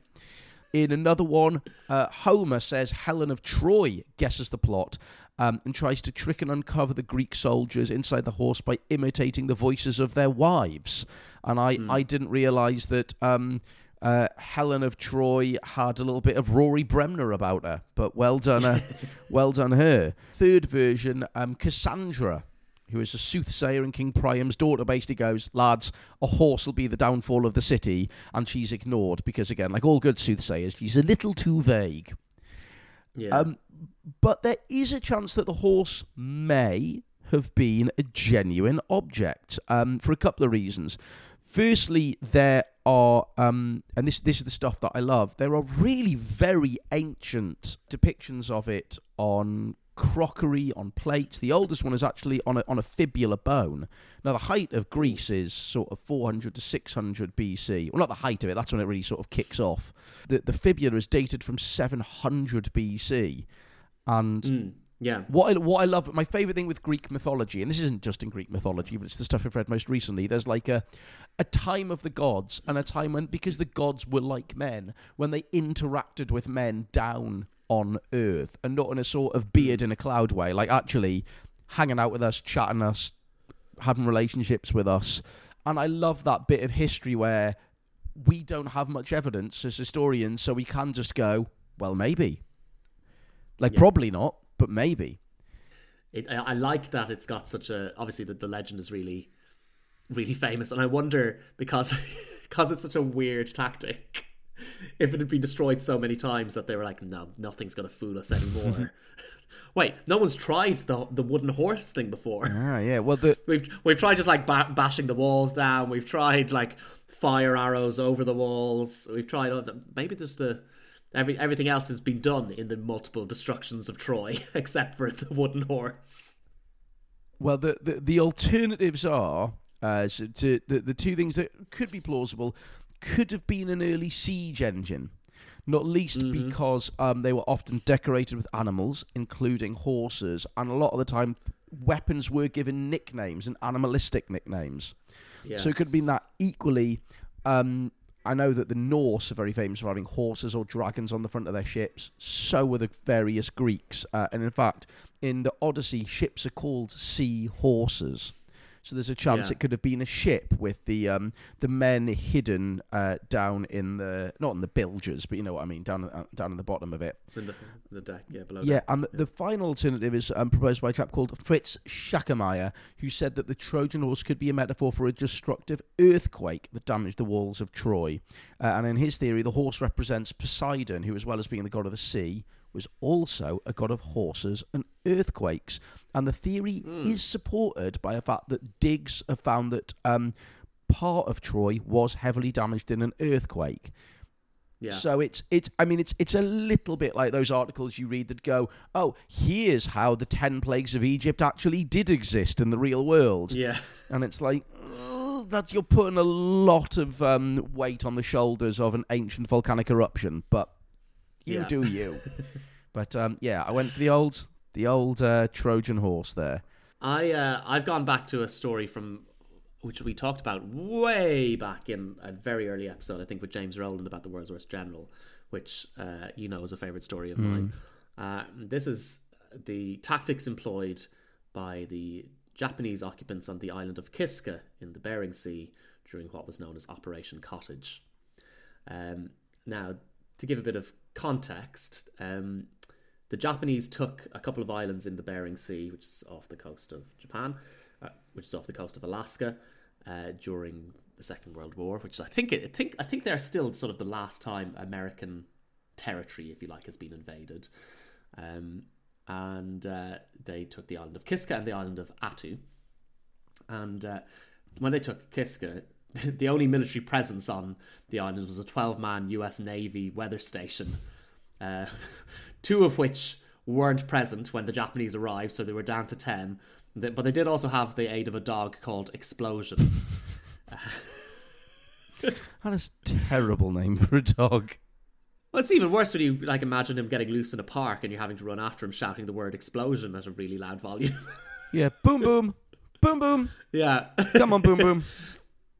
In another one, uh, Homer says Helen of Troy guesses the plot um, and tries to trick and uncover the Greek soldiers inside the horse by imitating the voices of their wives. And I, mm. I didn't realise that um, uh, Helen of Troy had a little bit of Rory Bremner about her, but well done, uh, well done her. Third version, um, Cassandra, who is a soothsayer and King Priam's daughter, basically goes, lads, a horse will be the downfall of the city, and she's ignored because, again, like all good soothsayers, she's a little too vague. Yeah. Um, but there is a chance that the horse may have been a genuine object um, for a couple of reasons. Firstly, there are, um, and this this is the stuff that I love, there are really very ancient depictions of it on crockery, on plates. The oldest one is actually on a, on a fibula bone. Now, the height of Greece is sort of four hundred to six hundred B C. Well, not the height of it, that's when it really sort of kicks off. The, the fibula is dated from seven hundred B C. And mm, yeah. what I, what I love, my favourite thing with Greek mythology, and this isn't just in Greek mythology, but it's the stuff I've read most recently, there's like a, a time of the gods, and a time when, because the gods were like men, when they interacted with men down on Earth, and not in a sort of beard in a cloud way, like actually hanging out with us, chatting us, having relationships with us. And I love that bit of history where we don't have much evidence as historians, so we can just go, well, maybe. Like, yeah. Probably not, but maybe. It, I, I like that it's got such a... Obviously, the, the legend is really, really famous, and I wonder, because because it's such a weird tactic, if it had been destroyed so many times that they were like, no, nothing's going to fool us anymore. Wait, no one's tried the the wooden horse thing before. Ah, yeah. Well, the... we've we've tried just like ba- bashing the walls down. We've tried like fire arrows over the walls. We've tried maybe there's the every everything else has been done in the multiple destructions of Troy except for the wooden horse. Well, the the, the alternatives are uh, so to the the two things that could be plausible. Could have been an early siege engine, not least mm-hmm. because um, they were often decorated with animals, including horses, and a lot of the time weapons were given nicknames and animalistic nicknames. Yes. So it could have been that equally. Um, I know that the Norse are very famous for having horses or dragons on the front of their ships. So were the various Greeks. Uh, and in fact, in the Odyssey, ships are called sea horses. So there's a chance yeah. it could have been a ship with the um, the men hidden uh, down in the, not in the bilges, but you know what I mean, down uh, down in the bottom of it. In the, the deck, yeah, below Yeah, deck. and the, yeah. the final alternative is um, proposed by a chap called Fritz Schackemeier, who said that the Trojan horse could be a metaphor for a destructive earthquake that damaged the walls of Troy. Uh, and in his theory, the horse represents Poseidon, who, as well as being the god of the sea, was also a god of horses and earthquakes. And the theory mm. is supported by a fact that digs have found that um, part of Troy was heavily damaged in an earthquake. Yeah. So it's it's I mean it's it's a little bit like those articles you read that go, oh, here's how the ten plagues of Egypt actually did exist in the real world. Yeah. And it's like that you're putting a lot of um, weight on the shoulders of an ancient volcanic eruption, but you yeah. do you. But um, yeah, I went for the old the old uh, Trojan horse there. I uh, I've gone back to a story from which we talked about way back in a very early episode, I think, with James Rowland about the world's worst general, which uh, you know is a favourite story of mm. mine. Uh, this is the tactics employed by the Japanese occupants on the island of Kiska in the Bering Sea during what was known as Operation Cottage. Um, now, to give a bit of context, um, the Japanese took a couple of islands in the Bering Sea, which is off the coast of Japan, uh, which is off the coast of Alaska, uh, during the Second World War, which I think I think I think they're still sort of the last time American territory, if you like, has been invaded. Um, and uh, they took the island of Kiska and the island of Attu. And uh, when they took Kiska, the only military presence on the island was a twelve-man U S Navy weather station, uh, two of which weren't present when the Japanese arrived, so they were down to ten. But they did also have the aid of a dog called Explosion. That is a terrible name for a dog. Well, it's even worse when you like imagine him getting loose in a park and you're having to run after him shouting the word explosion at a really loud volume. Yeah, boom, boom, boom, boom. Yeah. Come on, boom, boom.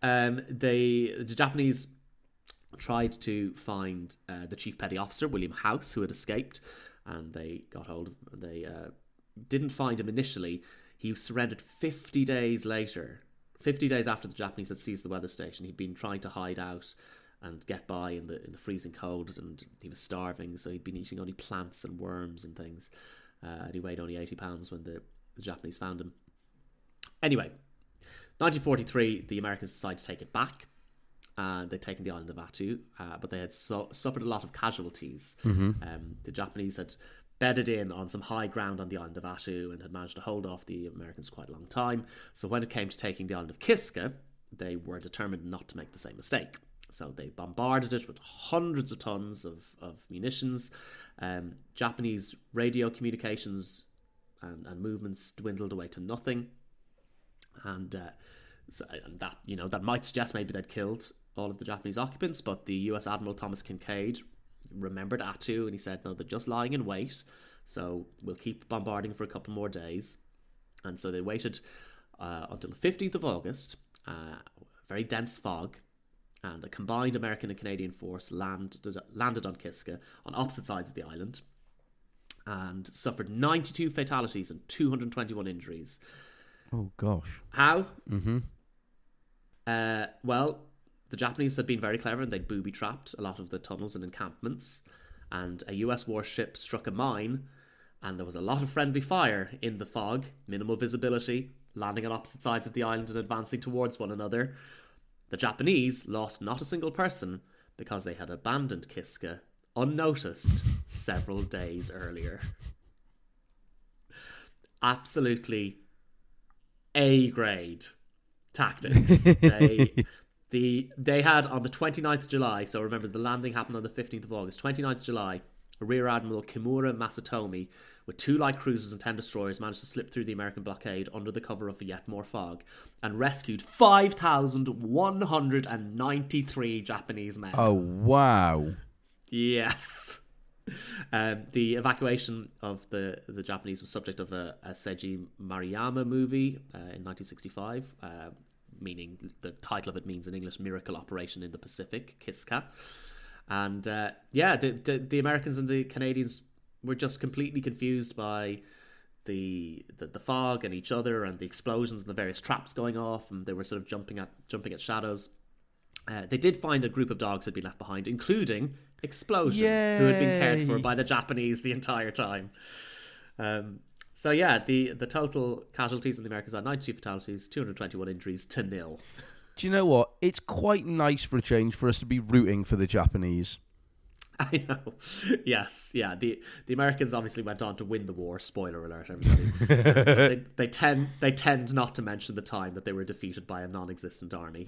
Um, they the Japanese tried to find uh, the chief petty officer, William House, who had escaped, and they got hold of. They uh, didn't find him initially. He surrendered fifty days later. fifty days after the Japanese had seized the weather station. He'd been trying to hide out and get by in the in the freezing cold, and he was starving, so he'd been eating only plants and worms and things. Uh, and he weighed only eighty pounds when the, the Japanese found him. Anyway, nineteen forty-three, the Americans decided to take it back. Uh, they'd taken the island of Attu, uh, but they had so- suffered a lot of casualties. Mm-hmm. Um, the Japanese had bedded in on some high ground on the island of Attu and had managed to hold off the Americans quite a long time. So when it came to taking the island of Kiska, they were determined not to make the same mistake. So they bombarded it with hundreds of tons of, of munitions. Um, Japanese radio communications and, and movements dwindled away to nothing. And, uh, so, and that, you know, that might suggest maybe they'd killed all of the Japanese occupants, but the U S Admiral Thomas Kincaid remembered Attu, and he said, no, they're just lying in wait, so we'll keep bombarding for a couple more days. And so they waited uh, until the fifteenth of August, uh, very dense fog, and a combined American and Canadian force landed, landed on Kiska on opposite sides of the island and suffered ninety-two fatalities and two hundred twenty-one injuries. Oh, gosh. How? Mm-hmm. Uh, well, the Japanese had been very clever, and they'd booby-trapped a lot of the tunnels and encampments, and a U S warship struck a mine, and there was a lot of friendly fire in the fog, minimal visibility, landing on opposite sides of the island and advancing towards one another. The Japanese lost not a single person because they had abandoned Kiska unnoticed several days earlier. Absolutely A-grade tactics. They... The, they had on the twenty-ninth of July, so remember the landing happened on the fifteenth of August, twenty-ninth of July, Rear Admiral Kimura Masatomi, with two light cruisers and ten destroyers, managed to slip through the American blockade under the cover of yet more fog and rescued five thousand one hundred ninety-three Japanese men. Oh, wow. Yes. Um, the evacuation of the, the Japanese was subject of a, a Seiji Maruyama movie uh, in nineteen sixty-five, uh, meaning the title of it means in English Miracle Operation in the Pacific, Kiska. And uh, yeah, the, the the Americans and the Canadians were just completely confused by the, the the fog and each other and the explosions and the various traps going off, and they were sort of jumping at jumping at shadows. Uh, they did find a group of dogs had been left behind, including Explosion, Yay. who had been cared for by the Japanese the entire time. Um, So yeah, the, the total casualties in the Americans are ninety-two fatalities, two hundred twenty-one injuries to nil. Do you know what? It's quite nice for a change for us to be rooting for the Japanese. I know. Yes, yeah. The the Americans obviously went on to win the war. Spoiler alert, everybody. they, they tend they tend not to mention the time that they were defeated by a non-existent army.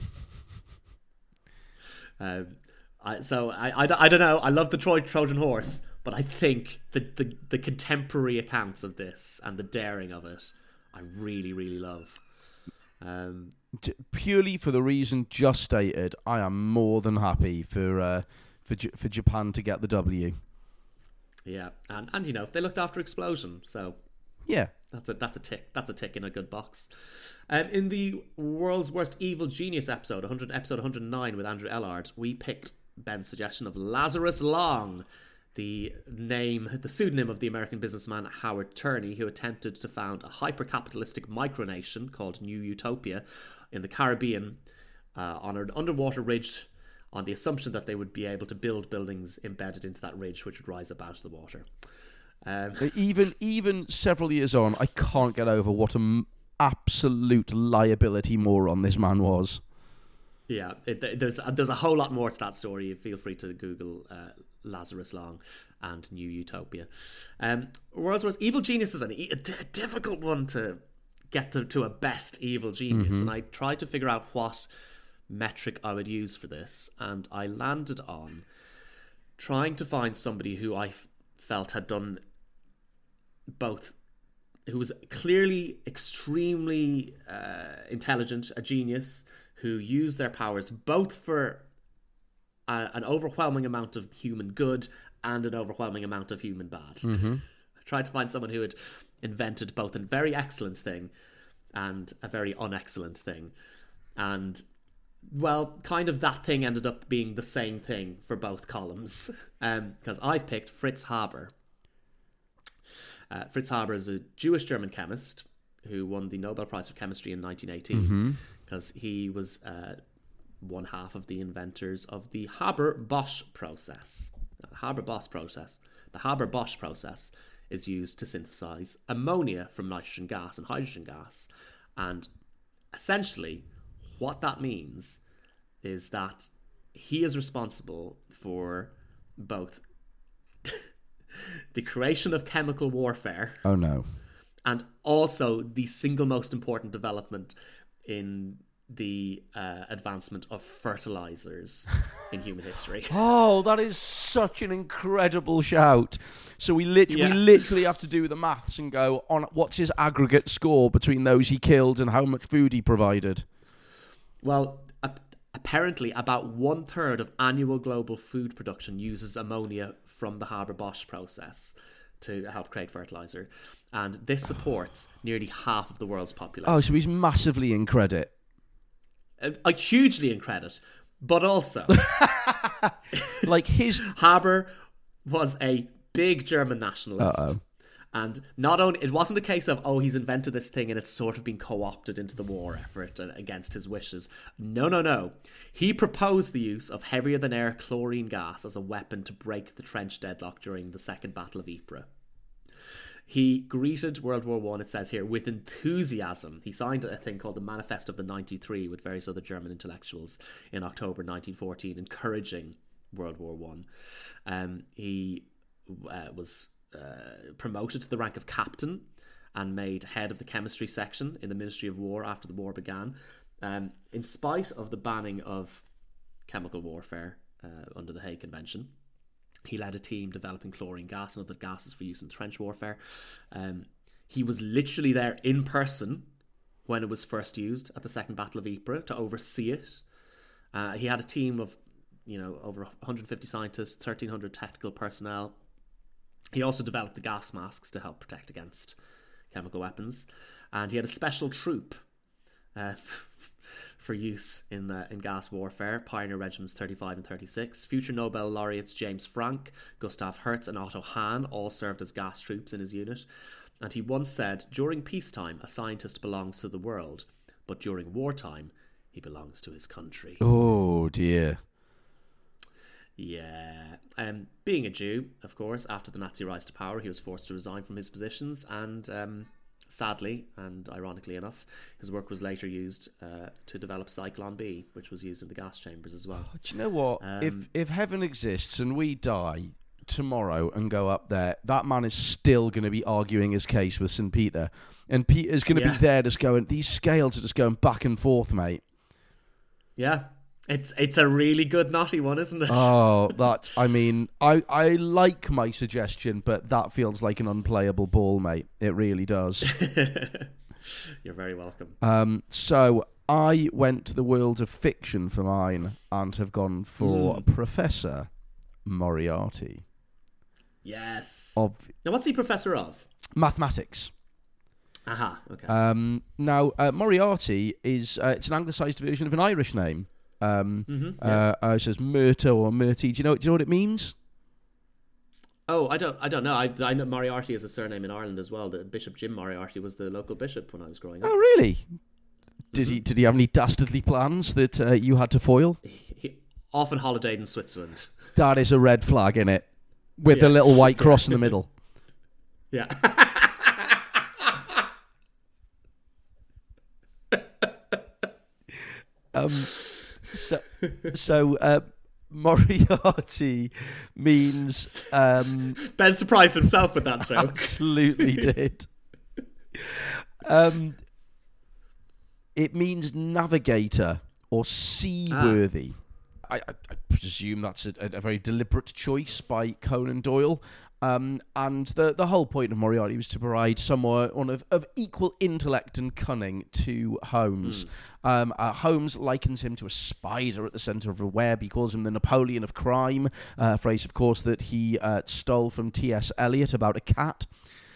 Um, I, so I, I, I don't know. I love the Troy Trojan horse. But I think the, the, the contemporary accounts of this and the daring of it, I really, really love. Um, J- purely for the reason just stated, I am more than happy for uh, for J- for Japan to get the W. Yeah, and and you know they looked after Explosion, so yeah, that's a that's a tick. That's a tick in a good box. Um, in the World's Worst Evil Genius episode, one hundred episode one hundred nine with Andrew Ellard, we picked Ben's suggestion of Lazarus Long, the name, the pseudonym of the American businessman Howard Turney, who attempted to found a hyper-capitalistic micronation called New Utopia in the Caribbean uh, on an underwater ridge on the assumption that they would be able to build buildings embedded into that ridge which would rise up out of the water. Um, even even several years on, I can't get over what an absolute liability moron this man was. Yeah, it, there's there's a whole lot more to that story. Feel free to Google uh, Lazarus Long and New Utopia. Um, World's Worst Evil Genius is an, a d- difficult one to get to, to a best evil genius, mm-hmm. and I tried to figure out what metric I would use for this, and I landed on trying to find somebody who I f- felt had done both, who was clearly extremely uh, intelligent, a genius, who used their powers both for a, an overwhelming amount of human good and an overwhelming amount of human bad. Mm-hmm. I tried to find someone who had invented both a very excellent thing and a very unexcellent thing. And well, kind of that thing ended up being the same thing for both columns. Um, because I've picked Fritz Haber. Uh, Fritz Haber is a Jewish-German chemist who won the Nobel Prize for Chemistry in nineteen eighteen because mm-hmm. he was uh, one half of the inventors of the Haber-Bosch process. Now, the Haber-Bosch process, the Haber-Bosch process is used to synthesize ammonia from nitrogen gas and hydrogen gas. And essentially, what that means is that he is responsible for both the creation of chemical warfare. Oh, no. And also the single most important development in the uh, advancement of fertilizers in human history. Oh, that is such an incredible shout. So we, lit- yeah. we literally have to do the maths and go on what's his aggregate score between those he killed and how much food he provided. Well, a- apparently about one third of annual global food production uses ammonia from the Haber-Bosch process to help create fertilizer. And this supports nearly half of the world's population. Oh, so he's massively in credit. Uh, hugely in credit, but also like his Haber was a big German nationalist. Uh-oh. And not only it wasn't a case of oh he's invented this thing and it's sort of been co-opted into the war effort against his wishes. No, no, no. He proposed the use of heavier than air chlorine gas as a weapon to break the trench deadlock during the Second Battle of Ypres. He greeted World War One, it says here, with enthusiasm. He signed a thing called the Manifest of the ninety-three with various other German intellectuals in October nineteen fourteen, encouraging World War One. Um, he uh, was uh, promoted to the rank of captain and made head of the chemistry section in the Ministry of War after the war began. Um, in spite of the banning of chemical warfare uh, under the Hague Convention, he led a team developing chlorine gas and other gases for use in trench warfare. Um, he was literally there in person when it was first used at the Second Battle of Ypres to oversee it. Uh, he had a team of, you know, over one hundred fifty scientists, thirteen hundred technical personnel. He also developed the gas masks to help protect against chemical weapons. And he had a special troop uh, for use in the, in gas warfare, Pioneer Regiments thirty-five and thirty-six. Future Nobel laureates James Franck, Gustav Hertz and Otto Hahn all served as gas troops in his unit. And he once said, during peacetime, a scientist belongs to the world, but during wartime, he belongs to his country. Oh, dear. Yeah. Um, being a Jew, of course, after the Nazi rise to power, he was forced to resign from his positions and... Um, Sadly, and ironically enough, his work was later used uh, to develop Zyklon B, which was used in the gas chambers as well. Do you know what? Um, if if heaven exists and we die tomorrow and go up there, that man is still going to be arguing his case with Saint Peter. And Peter's going to yeah. be there just going, these scales are just going back and forth, mate. Yeah. It's it's a really good knotty one, isn't it? Oh, that, I mean, I, I like my suggestion, but that feels like an unplayable ball, mate. It really does. You're very welcome. Um, so I went to the world of fiction for mine and have gone for mm. Professor Moriarty. Yes. Of now, what's he professor of? Mathematics. Aha, okay. Um, now, uh, Moriarty is, uh, it's an anglicised version of an Irish name. Um, mm-hmm, yeah. uh, it says Murto or Murty. Do you know? Do you know what it means? Oh, I don't. I don't know. I, I know Moriarty is a surname in Ireland as well. The Bishop Jim Moriarty was the local bishop when I was growing up. Oh, really? Did mm-hmm. he? Did he have any dastardly plans that uh, you had to foil? He, he often holidayed in Switzerland. That is a red flag, in it, with yeah. a little white cross in the middle. Yeah. um. So, so uh, Moriarty means... Um, Ben surprised himself with that joke. Absolutely did. Um, it means navigator or seaworthy. Ah. I, I, I presume that's a, a very deliberate choice by Conan Doyle. Um, and the, the whole point of Moriarty was to provide someone of, of equal intellect and cunning to Holmes. Mm. Um, uh, Holmes likens him to a spider at the centre of a web. He calls him the Napoleon of crime, uh, a phrase, of course, that he uh, stole from T S Eliot about a cat.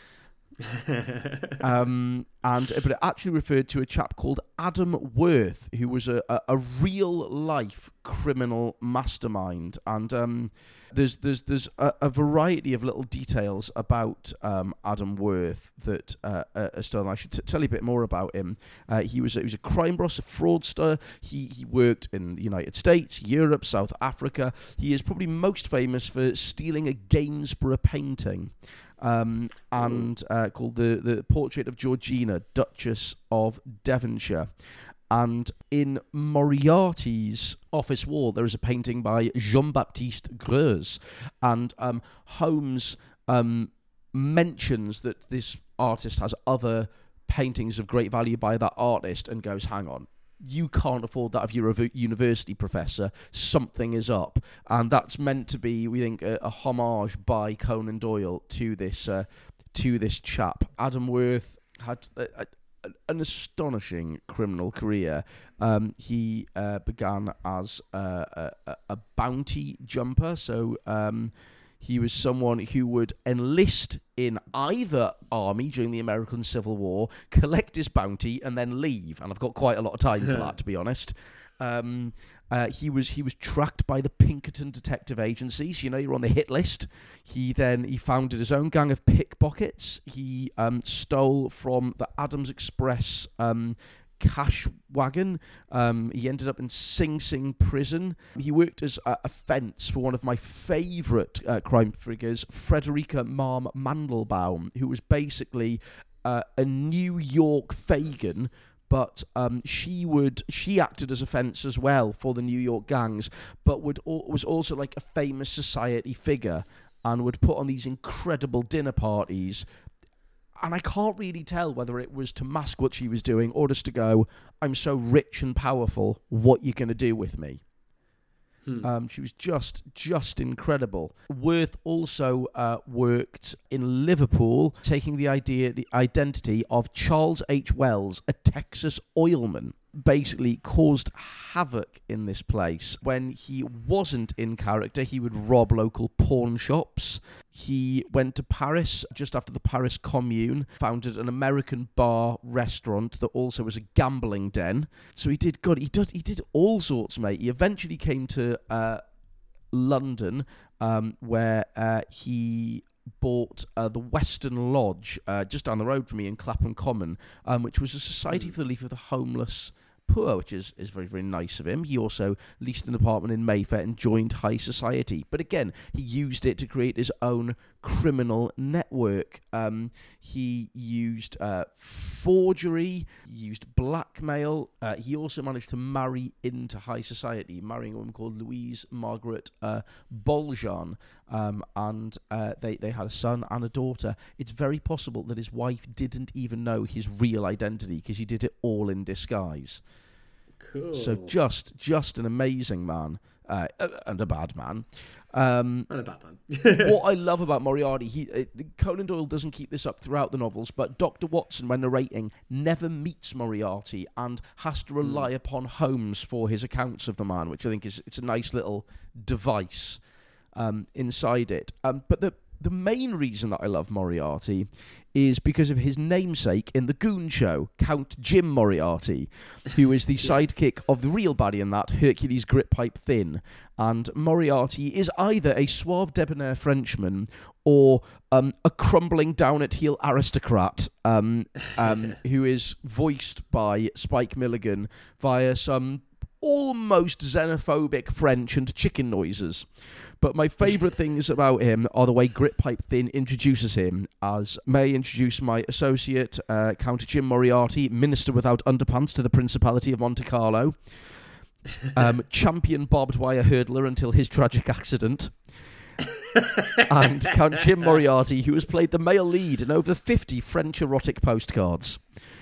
um, and but it actually referred to a chap called Adam Worth, who was a, a, a real life criminal mastermind. And um, there's there's there's a, a variety of little details about um, Adam Worth that uh, are still. I should t- tell you a bit more about him. Uh, he was he was a crime boss, a fraudster. He he worked in the United States, Europe, South Africa. He is probably most famous for stealing a Gainsborough painting. Um, and uh, called the, the Portrait of Georgina, Duchess of Devonshire. And in Moriarty's office wall, there is a painting by Jean-Baptiste Greuze. And um, Holmes um, mentions that this artist has other paintings of great value by that artist and goes, hang on, you can't afford that if you're a university professor. Something is up. And that's meant to be, we think, a, a homage by Conan Doyle to this uh, to this chap. Adam Worth had a, a, an astonishing criminal career. Um, he uh, began as a, a, a bounty jumper, so... Um, He was someone who would enlist in either army during the American Civil War, collect his bounty, and then leave. And I've got quite a lot of time for that, to be honest. Um, uh, he was he was tracked by the Pinkerton Detective Agencies. You know, you're on the hit list. He then he founded his own gang of pickpockets. He um, stole from the Adams Express Um, cash wagon. Um, he ended up in Sing Sing prison. He worked as a, a fence for one of my favourite uh, crime figures, Frederica Marm Mandelbaum, who was basically uh, a New York Fagin, but um, she would she acted as a fence as well for the New York gangs, but would was also like a famous society figure and would put on these incredible dinner parties. And I can't really tell whether it was to mask what she was doing or just to go, I'm so rich and powerful, what you going to do with me? Hmm. Um, she was just, just incredible. Worth also uh, worked in Liverpool, taking the idea, the identity of Charles H. Wells, a Texas oilman. Basically caused havoc in this place. When he wasn't in character, he would rob local pawn shops. He went to Paris just after the Paris Commune, founded an American bar restaurant that also was a gambling den. So he did God, he did he did all sorts, mate. He eventually came to uh, London, um, where uh, he bought uh, the Western Lodge uh, just down the road from me in Clapham Common, um, which was a society for the relief of the homeless poor, which is, is very, very nice of him. He also leased an apartment in Mayfair and joined high society. But again, he used it to create his own criminal network. Um, he used uh, forgery, he used blackmail. Uh, he also managed to marry into high society, marrying a woman called Louise Margaret uh, Boljan. Um, and uh, they, they had a son and a daughter. It's very possible that his wife didn't even know his real identity because he did it all in disguise. Cool. So just just an amazing man uh, and a bad man. Um, and a bad man. What I love about Moriarty, he uh, Conan Doyle doesn't keep this up throughout the novels, but Doctor Watson, when narrating, never meets Moriarty and has to rely mm. upon Holmes for his accounts of the man, which I think is it's a nice little device um, inside it. Um, but the the main reason that I love Moriarty is because of his namesake in the Goon Show, Count Jim Moriarty, who is the yes. sidekick of the real baddie in that, Hercules Gritpipe Thin. And Moriarty is either a suave debonair Frenchman or um, a crumbling down-at-heel aristocrat um, um, who is voiced by Spike Milligan via some almost xenophobic French and chicken noises. But my favourite things about him are the way Gritpipe Thin introduces him as, may I introduce my associate, uh, Count Jim Moriarty, Minister without underpants to the Principality of Monte Carlo, um, champion barbed wire hurdler until his tragic accident, and Count Jim Moriarty, who has played the male lead in over fifty French erotic postcards.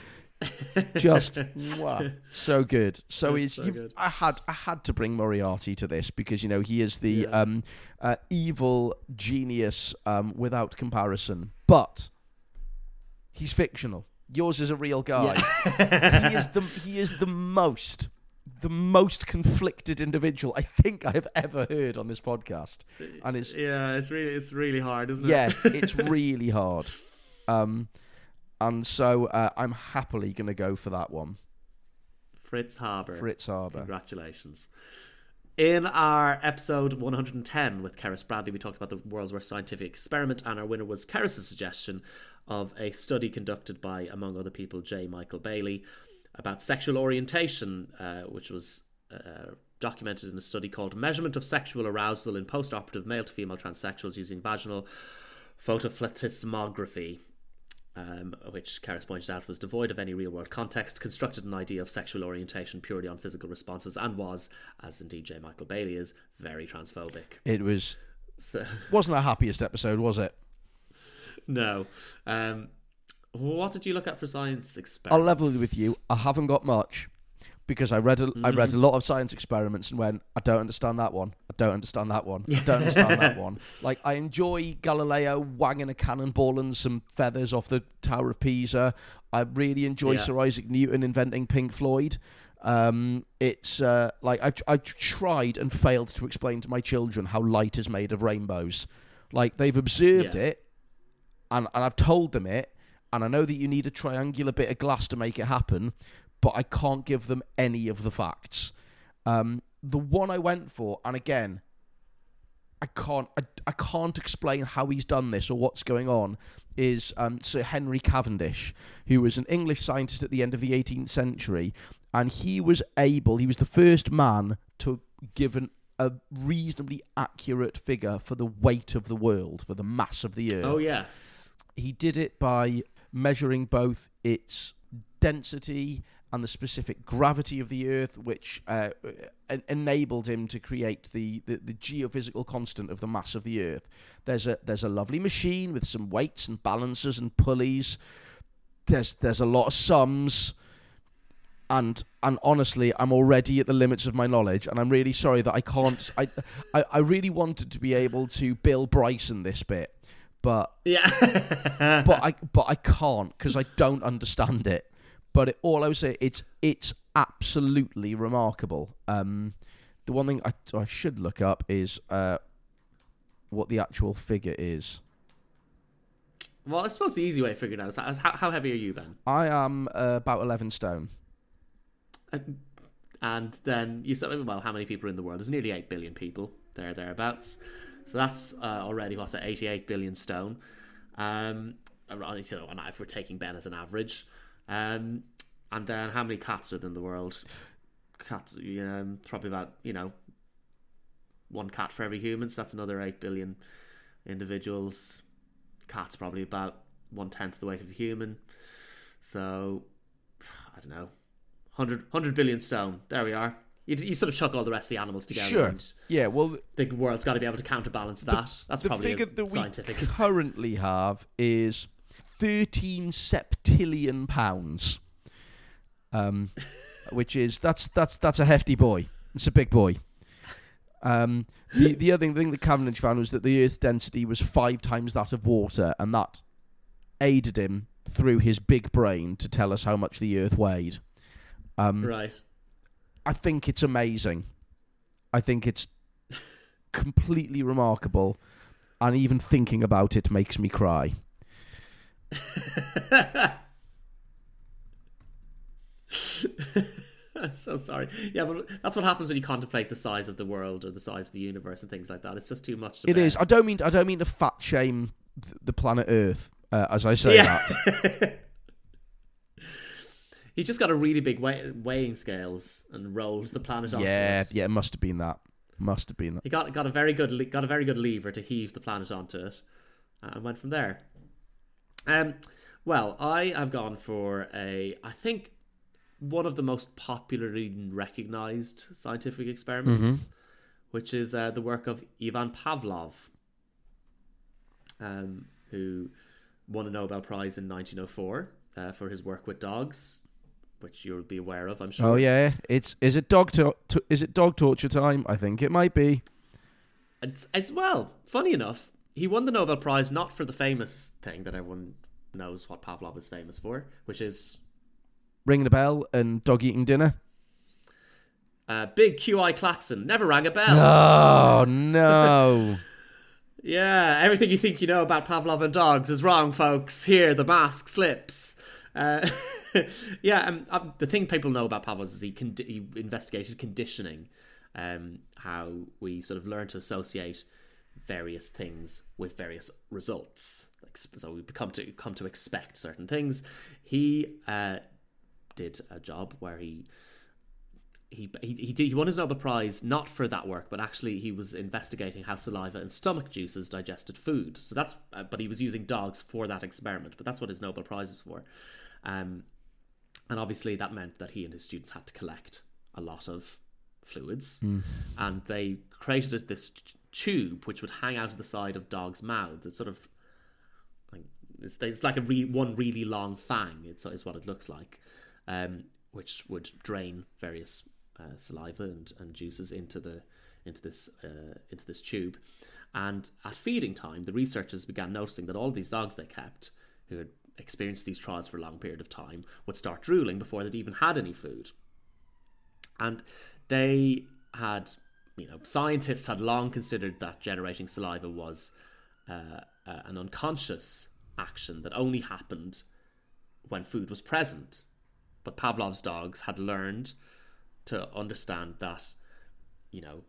Just wow, so good. So That's he's. So you, good. I had I had to bring Moriarty to this because you know he is the Yeah. um, uh, evil genius um, without comparison, but he's fictional. Yours is a real guy. Yeah. he is the he is the most the most conflicted individual I think I have ever heard on this podcast, and it's yeah, it's really it's really hard, isn't it? yeah, it's really hard. Um, and so uh, I'm happily going to go for that one. Fritz Haber. Fritz Haber. Congratulations. In our episode one hundred ten with Keris Bradley, we talked about the world's worst scientific experiment, and our winner was Keris' suggestion of a study conducted by, among other people, J. Michael Bailey, about sexual orientation, uh, which was uh, documented in a study called Measurement of Sexual Arousal in Post-Operative Male-to-Female Transsexuals Using Vaginal Photophotosmography, um, which Keris pointed out was devoid of any real-world context, constructed an idea of sexual orientation purely on physical responses, and was, as indeed J. Michael Bailey is, very transphobic. It was... So, wasn't our happiest episode, was it? No. Um, what did you look at for science experiments? I'll level with you. I haven't got much because I read a, mm-hmm. I read a lot of science experiments and went, I don't understand that one. I don't understand that one. I don't understand that one. Like, I enjoy Galileo wanging a cannonball and some feathers off the Tower of Pisa. I really enjoy yeah. Sir Isaac Newton inventing Pink Floyd. Um, it's uh, like I've I've tried and failed to explain to my children how light is made of rainbows. Like, they've observed yeah. it, and and I've told them it, and I know that you need a triangular bit of glass to make it happen, but I can't give them any of the facts. Um, the one I went for, and again, I can't I, I can't explain how he's done this or what's going on, is um, Sir Henry Cavendish, who was an English scientist at the end of the eighteenth century. And he was able, he was the first man to give an, a reasonably accurate figure for the weight of the world, for the mass of the Earth. Oh, yes. He did it by measuring both its density and the specific gravity of the Earth, which uh, en- enabled him to create the, the, the geophysical constant of the mass of the Earth. There's a there's a lovely machine with some weights and balancers and pulleys. There's there's a lot of sums. And and honestly, I'm already at the limits of my knowledge, and I'm really sorry that I can't. I, I, I really wanted to be able to Bill Bryson this bit, but yeah, but I but I can't because I don't understand it. But it, all I would say, it's it's absolutely remarkable. Um, the one thing I I should look up is uh, what the actual figure is. Well, I suppose the easy way of figuring it out is how, how heavy are you, Ben? I am uh, about eleven stone. And then you said, well, how many people are in the world? There's nearly eight billion people there, thereabouts. So that's uh, already, what's that, eighty-eight billion stone. Um, so if we're taking Ben as an average. Um, and then how many cats are in the world? Cats, um, probably about, you know, one cat for every human. So that's another eight billion individuals. Cats probably about one-tenth the weight of a human. So, I don't know. one hundred, one hundred billion stone. There we are. You, you sort of chuck all the rest of the animals together. Sure. And yeah, well... the world's got to be able to counterbalance that. The, That's the probably figure a that scientific... we currently have is thirteen septillion pounds. Um, which is... That's that's that's a hefty boy. It's a big boy. Um, the, the other thing that Cavendish found was that the Earth's density was five times that of water, and that aided him through his big brain to tell us how much the Earth weighed. Um, right. I think it's amazing. I think it's completely remarkable. And even thinking about it makes me cry. I'm so sorry. Yeah, but that's what happens when you contemplate the size of the world or the size of the universe and things like that. It's just too much to It bear. is. I don't mean I don't mean to fat shame the planet Earth uh, as I say yeah. that. He just got a really big weigh- weighing scales and rolled the planet onto yeah, it. Yeah, it must have been that. Must have been that. He got got a very good le- got a very good lever to heave the planet onto it, uh, and went from there. Um, well, I have gone for a I think one of the most popularly recognised scientific experiments, mm-hmm. which is uh, the work of Ivan Pavlov, um, who won a Nobel Prize in nineteen oh four uh, for his work with dogs. Which you'll be aware of, I'm sure. Oh yeah, it's is it dog to, to is it dog torture time? I think it might be. It's it's well, funny enough, he won the Nobel Prize not for the famous thing that everyone knows what Pavlov is famous for, which is ringing a bell and dog eating dinner. Uh, big Q I klaxon never rang a bell. Oh no! Yeah, everything you think you know about Pavlov and dogs is wrong, folks. Here, the mask slips. Uh, yeah, um, um, the thing people know about Pavlov is he, con- he investigated conditioning, um, how we sort of learn to associate various things with various results. Like, so we become to come to expect certain things. He uh, did a job where he. He, he he did, he won his Nobel Prize not for that work, but actually he was investigating how saliva and stomach juices digested food. So that's, uh, but he was using dogs for that experiment. But that's what his Nobel Prize was for, um, and obviously that meant that he and his students had to collect a lot of fluids, mm. and they created this tube which would hang out of the side of dogs' mouths. It's sort of like it's, it's like a re, one really long fang. It's is what it looks like, um, which would drain various Uh, saliva and, and juices into the into this uh, into this tube. And at feeding time, the researchers began noticing that all these dogs they kept, who had experienced these trials for a long period of time, would start drooling before they'd even had any food. And they had, you know, scientists had long considered that generating saliva was uh, uh, an unconscious action that only happened when food was present. But Pavlov's dogs had learned to understand that, you know,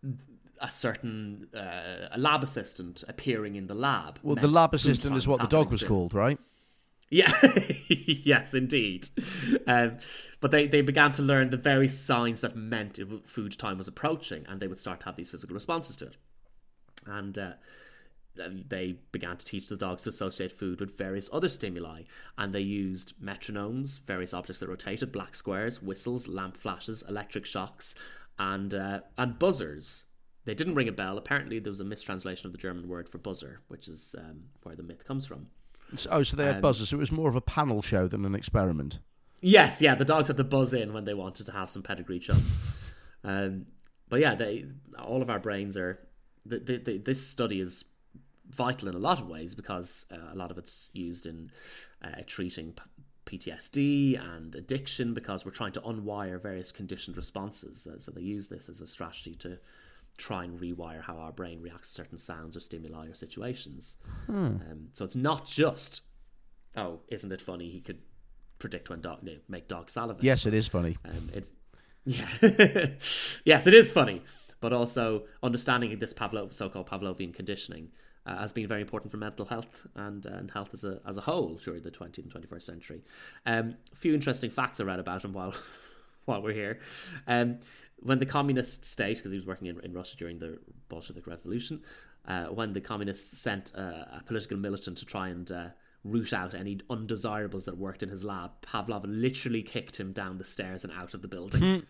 a certain uh, a lab assistant appearing in the lab. Well, the lab assistant is what the dog was soon. called, right? Yeah, yes, indeed. Um, but they, they began to learn the very signs that meant it, food time was approaching, and they would start to have these physical responses to it. And uh, they began to teach the dogs to associate food with various other stimuli, and they used metronomes, various objects that rotated, black squares, whistles, lamp flashes, electric shocks, and uh, and buzzers. They didn't ring a bell. Apparently there was a mistranslation of the German word for buzzer, which is um, where the myth comes from. Oh, so they had um, buzzers. So it was more of a panel show than an experiment. Yes, yeah, the dogs had to buzz in when they wanted to have some pedigree chum. um, but yeah, they all of our brains are... The, the, the, this study is vital in a lot of ways, because uh, a lot of it's used in uh, treating p- P T S D and addiction, because we're trying to unwire various conditioned responses. So they use this as a strategy to try and rewire how our brain reacts to certain sounds or stimuli or situations. Hmm. Um, so it's not just, oh, isn't it funny he could predict when dog make dogs salivate? Yes, it is funny. Um, it, yeah, yes, it is funny. But also understanding this Pavlov, so-called Pavlovian conditioning uh, has been very important for mental health and, uh, and health as a as a whole during the twentieth and twenty-first century. Um, a few interesting facts I read about him while while we're here. Um, when the communist state, because he was working in, in Russia during the Bolshevik Revolution, uh, when the communists sent uh, a political militant to try and uh, root out any undesirables that worked in his lab, Pavlov literally kicked him down the stairs and out of the building.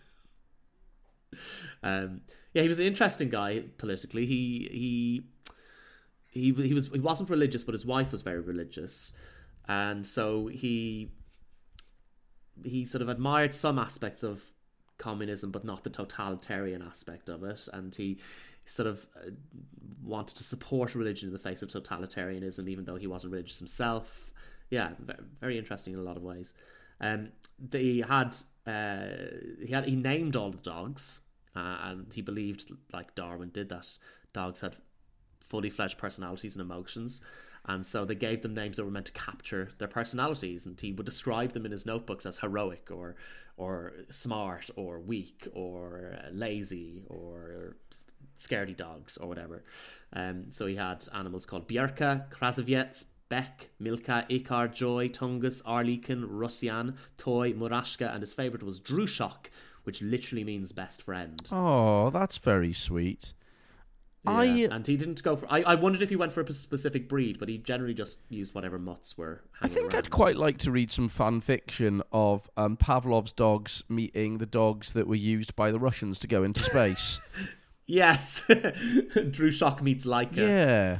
Um, yeah, he was an interesting guy politically. He he he he was he wasn't religious, but his wife was very religious, and so he he sort of admired some aspects of communism, but not the totalitarian aspect of it. And he sort of uh, wanted to support religion in the face of totalitarianism, even though he wasn't religious himself. Yeah, very interesting in a lot of ways. Um, they had uh, he had he named all the dogs. Uh, and he believed, like Darwin did, that dogs had fully fledged personalities and emotions, and so they gave them names that were meant to capture their personalities, and he would describe them in his notebooks as heroic or or smart or weak or lazy or scaredy dogs or whatever. Um, so he had animals called Bjerka, Krasavietz, Beck, Milka, Ikar, Joy, Tungus, Arlekin, Russian, Toy, Murashka, and his favourite was Drushok, which literally means best friend. Oh, that's very sweet. Yeah, I and he didn't go for... I, I wondered if he went for a specific breed, but he generally just used whatever mutts were I hanging think around. I'd quite like to read some fan fiction of um, Pavlov's dogs meeting the dogs that were used by the Russians to go into space. Yes. Drushok meets Laika. Yeah.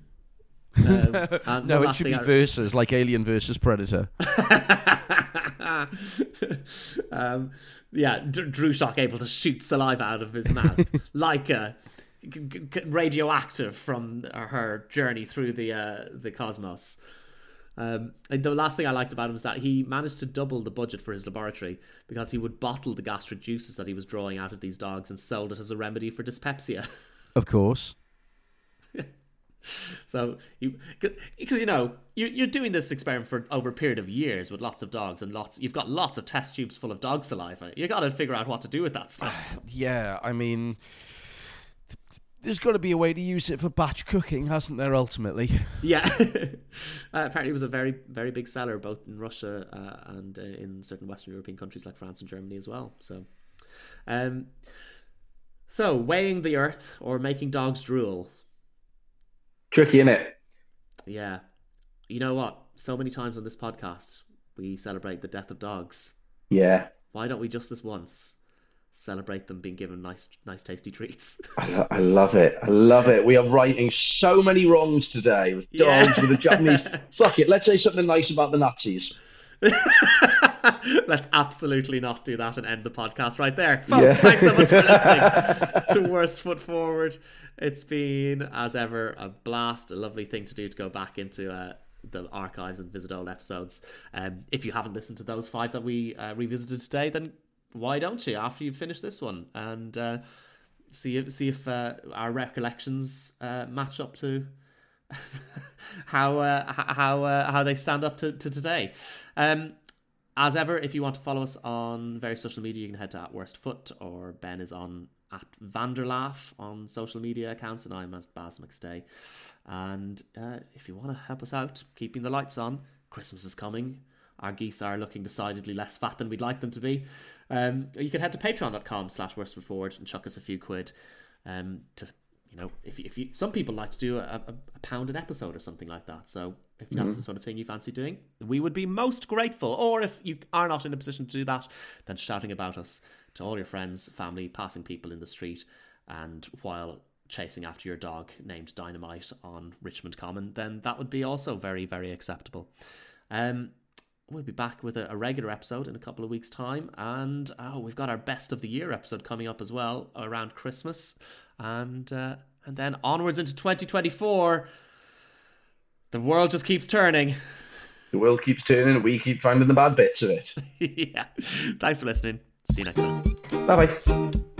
Um, no, it should be I... versus, like Alien versus Predator. um, yeah, D- Drushok able to shoot saliva out of his mouth. Laika, g- g- radioactive from her journey through the uh, the cosmos. Um, and the last thing I liked about him is that he managed to double the budget for his laboratory, because he would bottle the gastric juices that he was drawing out of these dogs and sold it as a remedy for dyspepsia. Of course. So you, because you know you're you're doing this experiment for over a period of years with lots of dogs and lots. You've got lots of test tubes full of dog saliva. You got to figure out what to do with that stuff. Yeah, I mean, there's got to be a way to use it for batch cooking, hasn't there? Ultimately, yeah. uh, apparently, it was a very very big seller both in Russia uh, and uh, in certain Western European countries like France and Germany as well. So, um, so weighing the earth or making dogs drool. Tricky, innit? Yeah. You know what? So many times on this podcast, we celebrate the death of dogs. Yeah. Why don't we just this once celebrate them being given nice, nice, tasty treats? I, lo- I love it. I love it. We are righting so many wrongs today with dogs, Yeah. with the Japanese. Fuck it. Let's say something nice about the Nazis. Let's absolutely not do that and end the podcast right there. Folks, Yeah. thanks so much for listening to Worst Foot Forward. It's been, as ever, a blast, a lovely thing to do to go back into uh, the archives and visit old episodes. Um, if you haven't listened to those five that we uh, revisited today, then why don't you after you finish this one and uh, see if, see if uh, our recollections uh, match up to how uh, h- how uh, how they stand up to, to today. Um, as ever, if you want to follow us on various social media, you can head to at Worst Foot, or Ben is on at Vanderlaugh on social media accounts, and I'm at Baz McStay. And uh, if you want to help us out keeping the lights on, Christmas is coming. Our geese are looking decidedly less fat than we'd like them to be. Um, you can head to patreon.com slash worstfootforward and chuck us a few quid um, to, you know, if you, if you, some people like to do a, a, a pound an episode or something like that. So if that's mm-hmm. the sort of thing you fancy doing, we would be most grateful. Or if you are not in a position to do that, then shouting about us to all your friends, family, passing people in the street, and while chasing after your dog named Dynamite on Richmond Common, then that would be also very, very acceptable. Um, we'll be back with a, a regular episode in a couple of weeks' time, and oh, we've got our best of the year episode coming up as well around Christmas, and uh, and then onwards into twenty twenty-four. The world just keeps turning. The world keeps turning, and we keep finding the bad bits of it. Yeah. Thanks for listening. See you next time. Bye bye.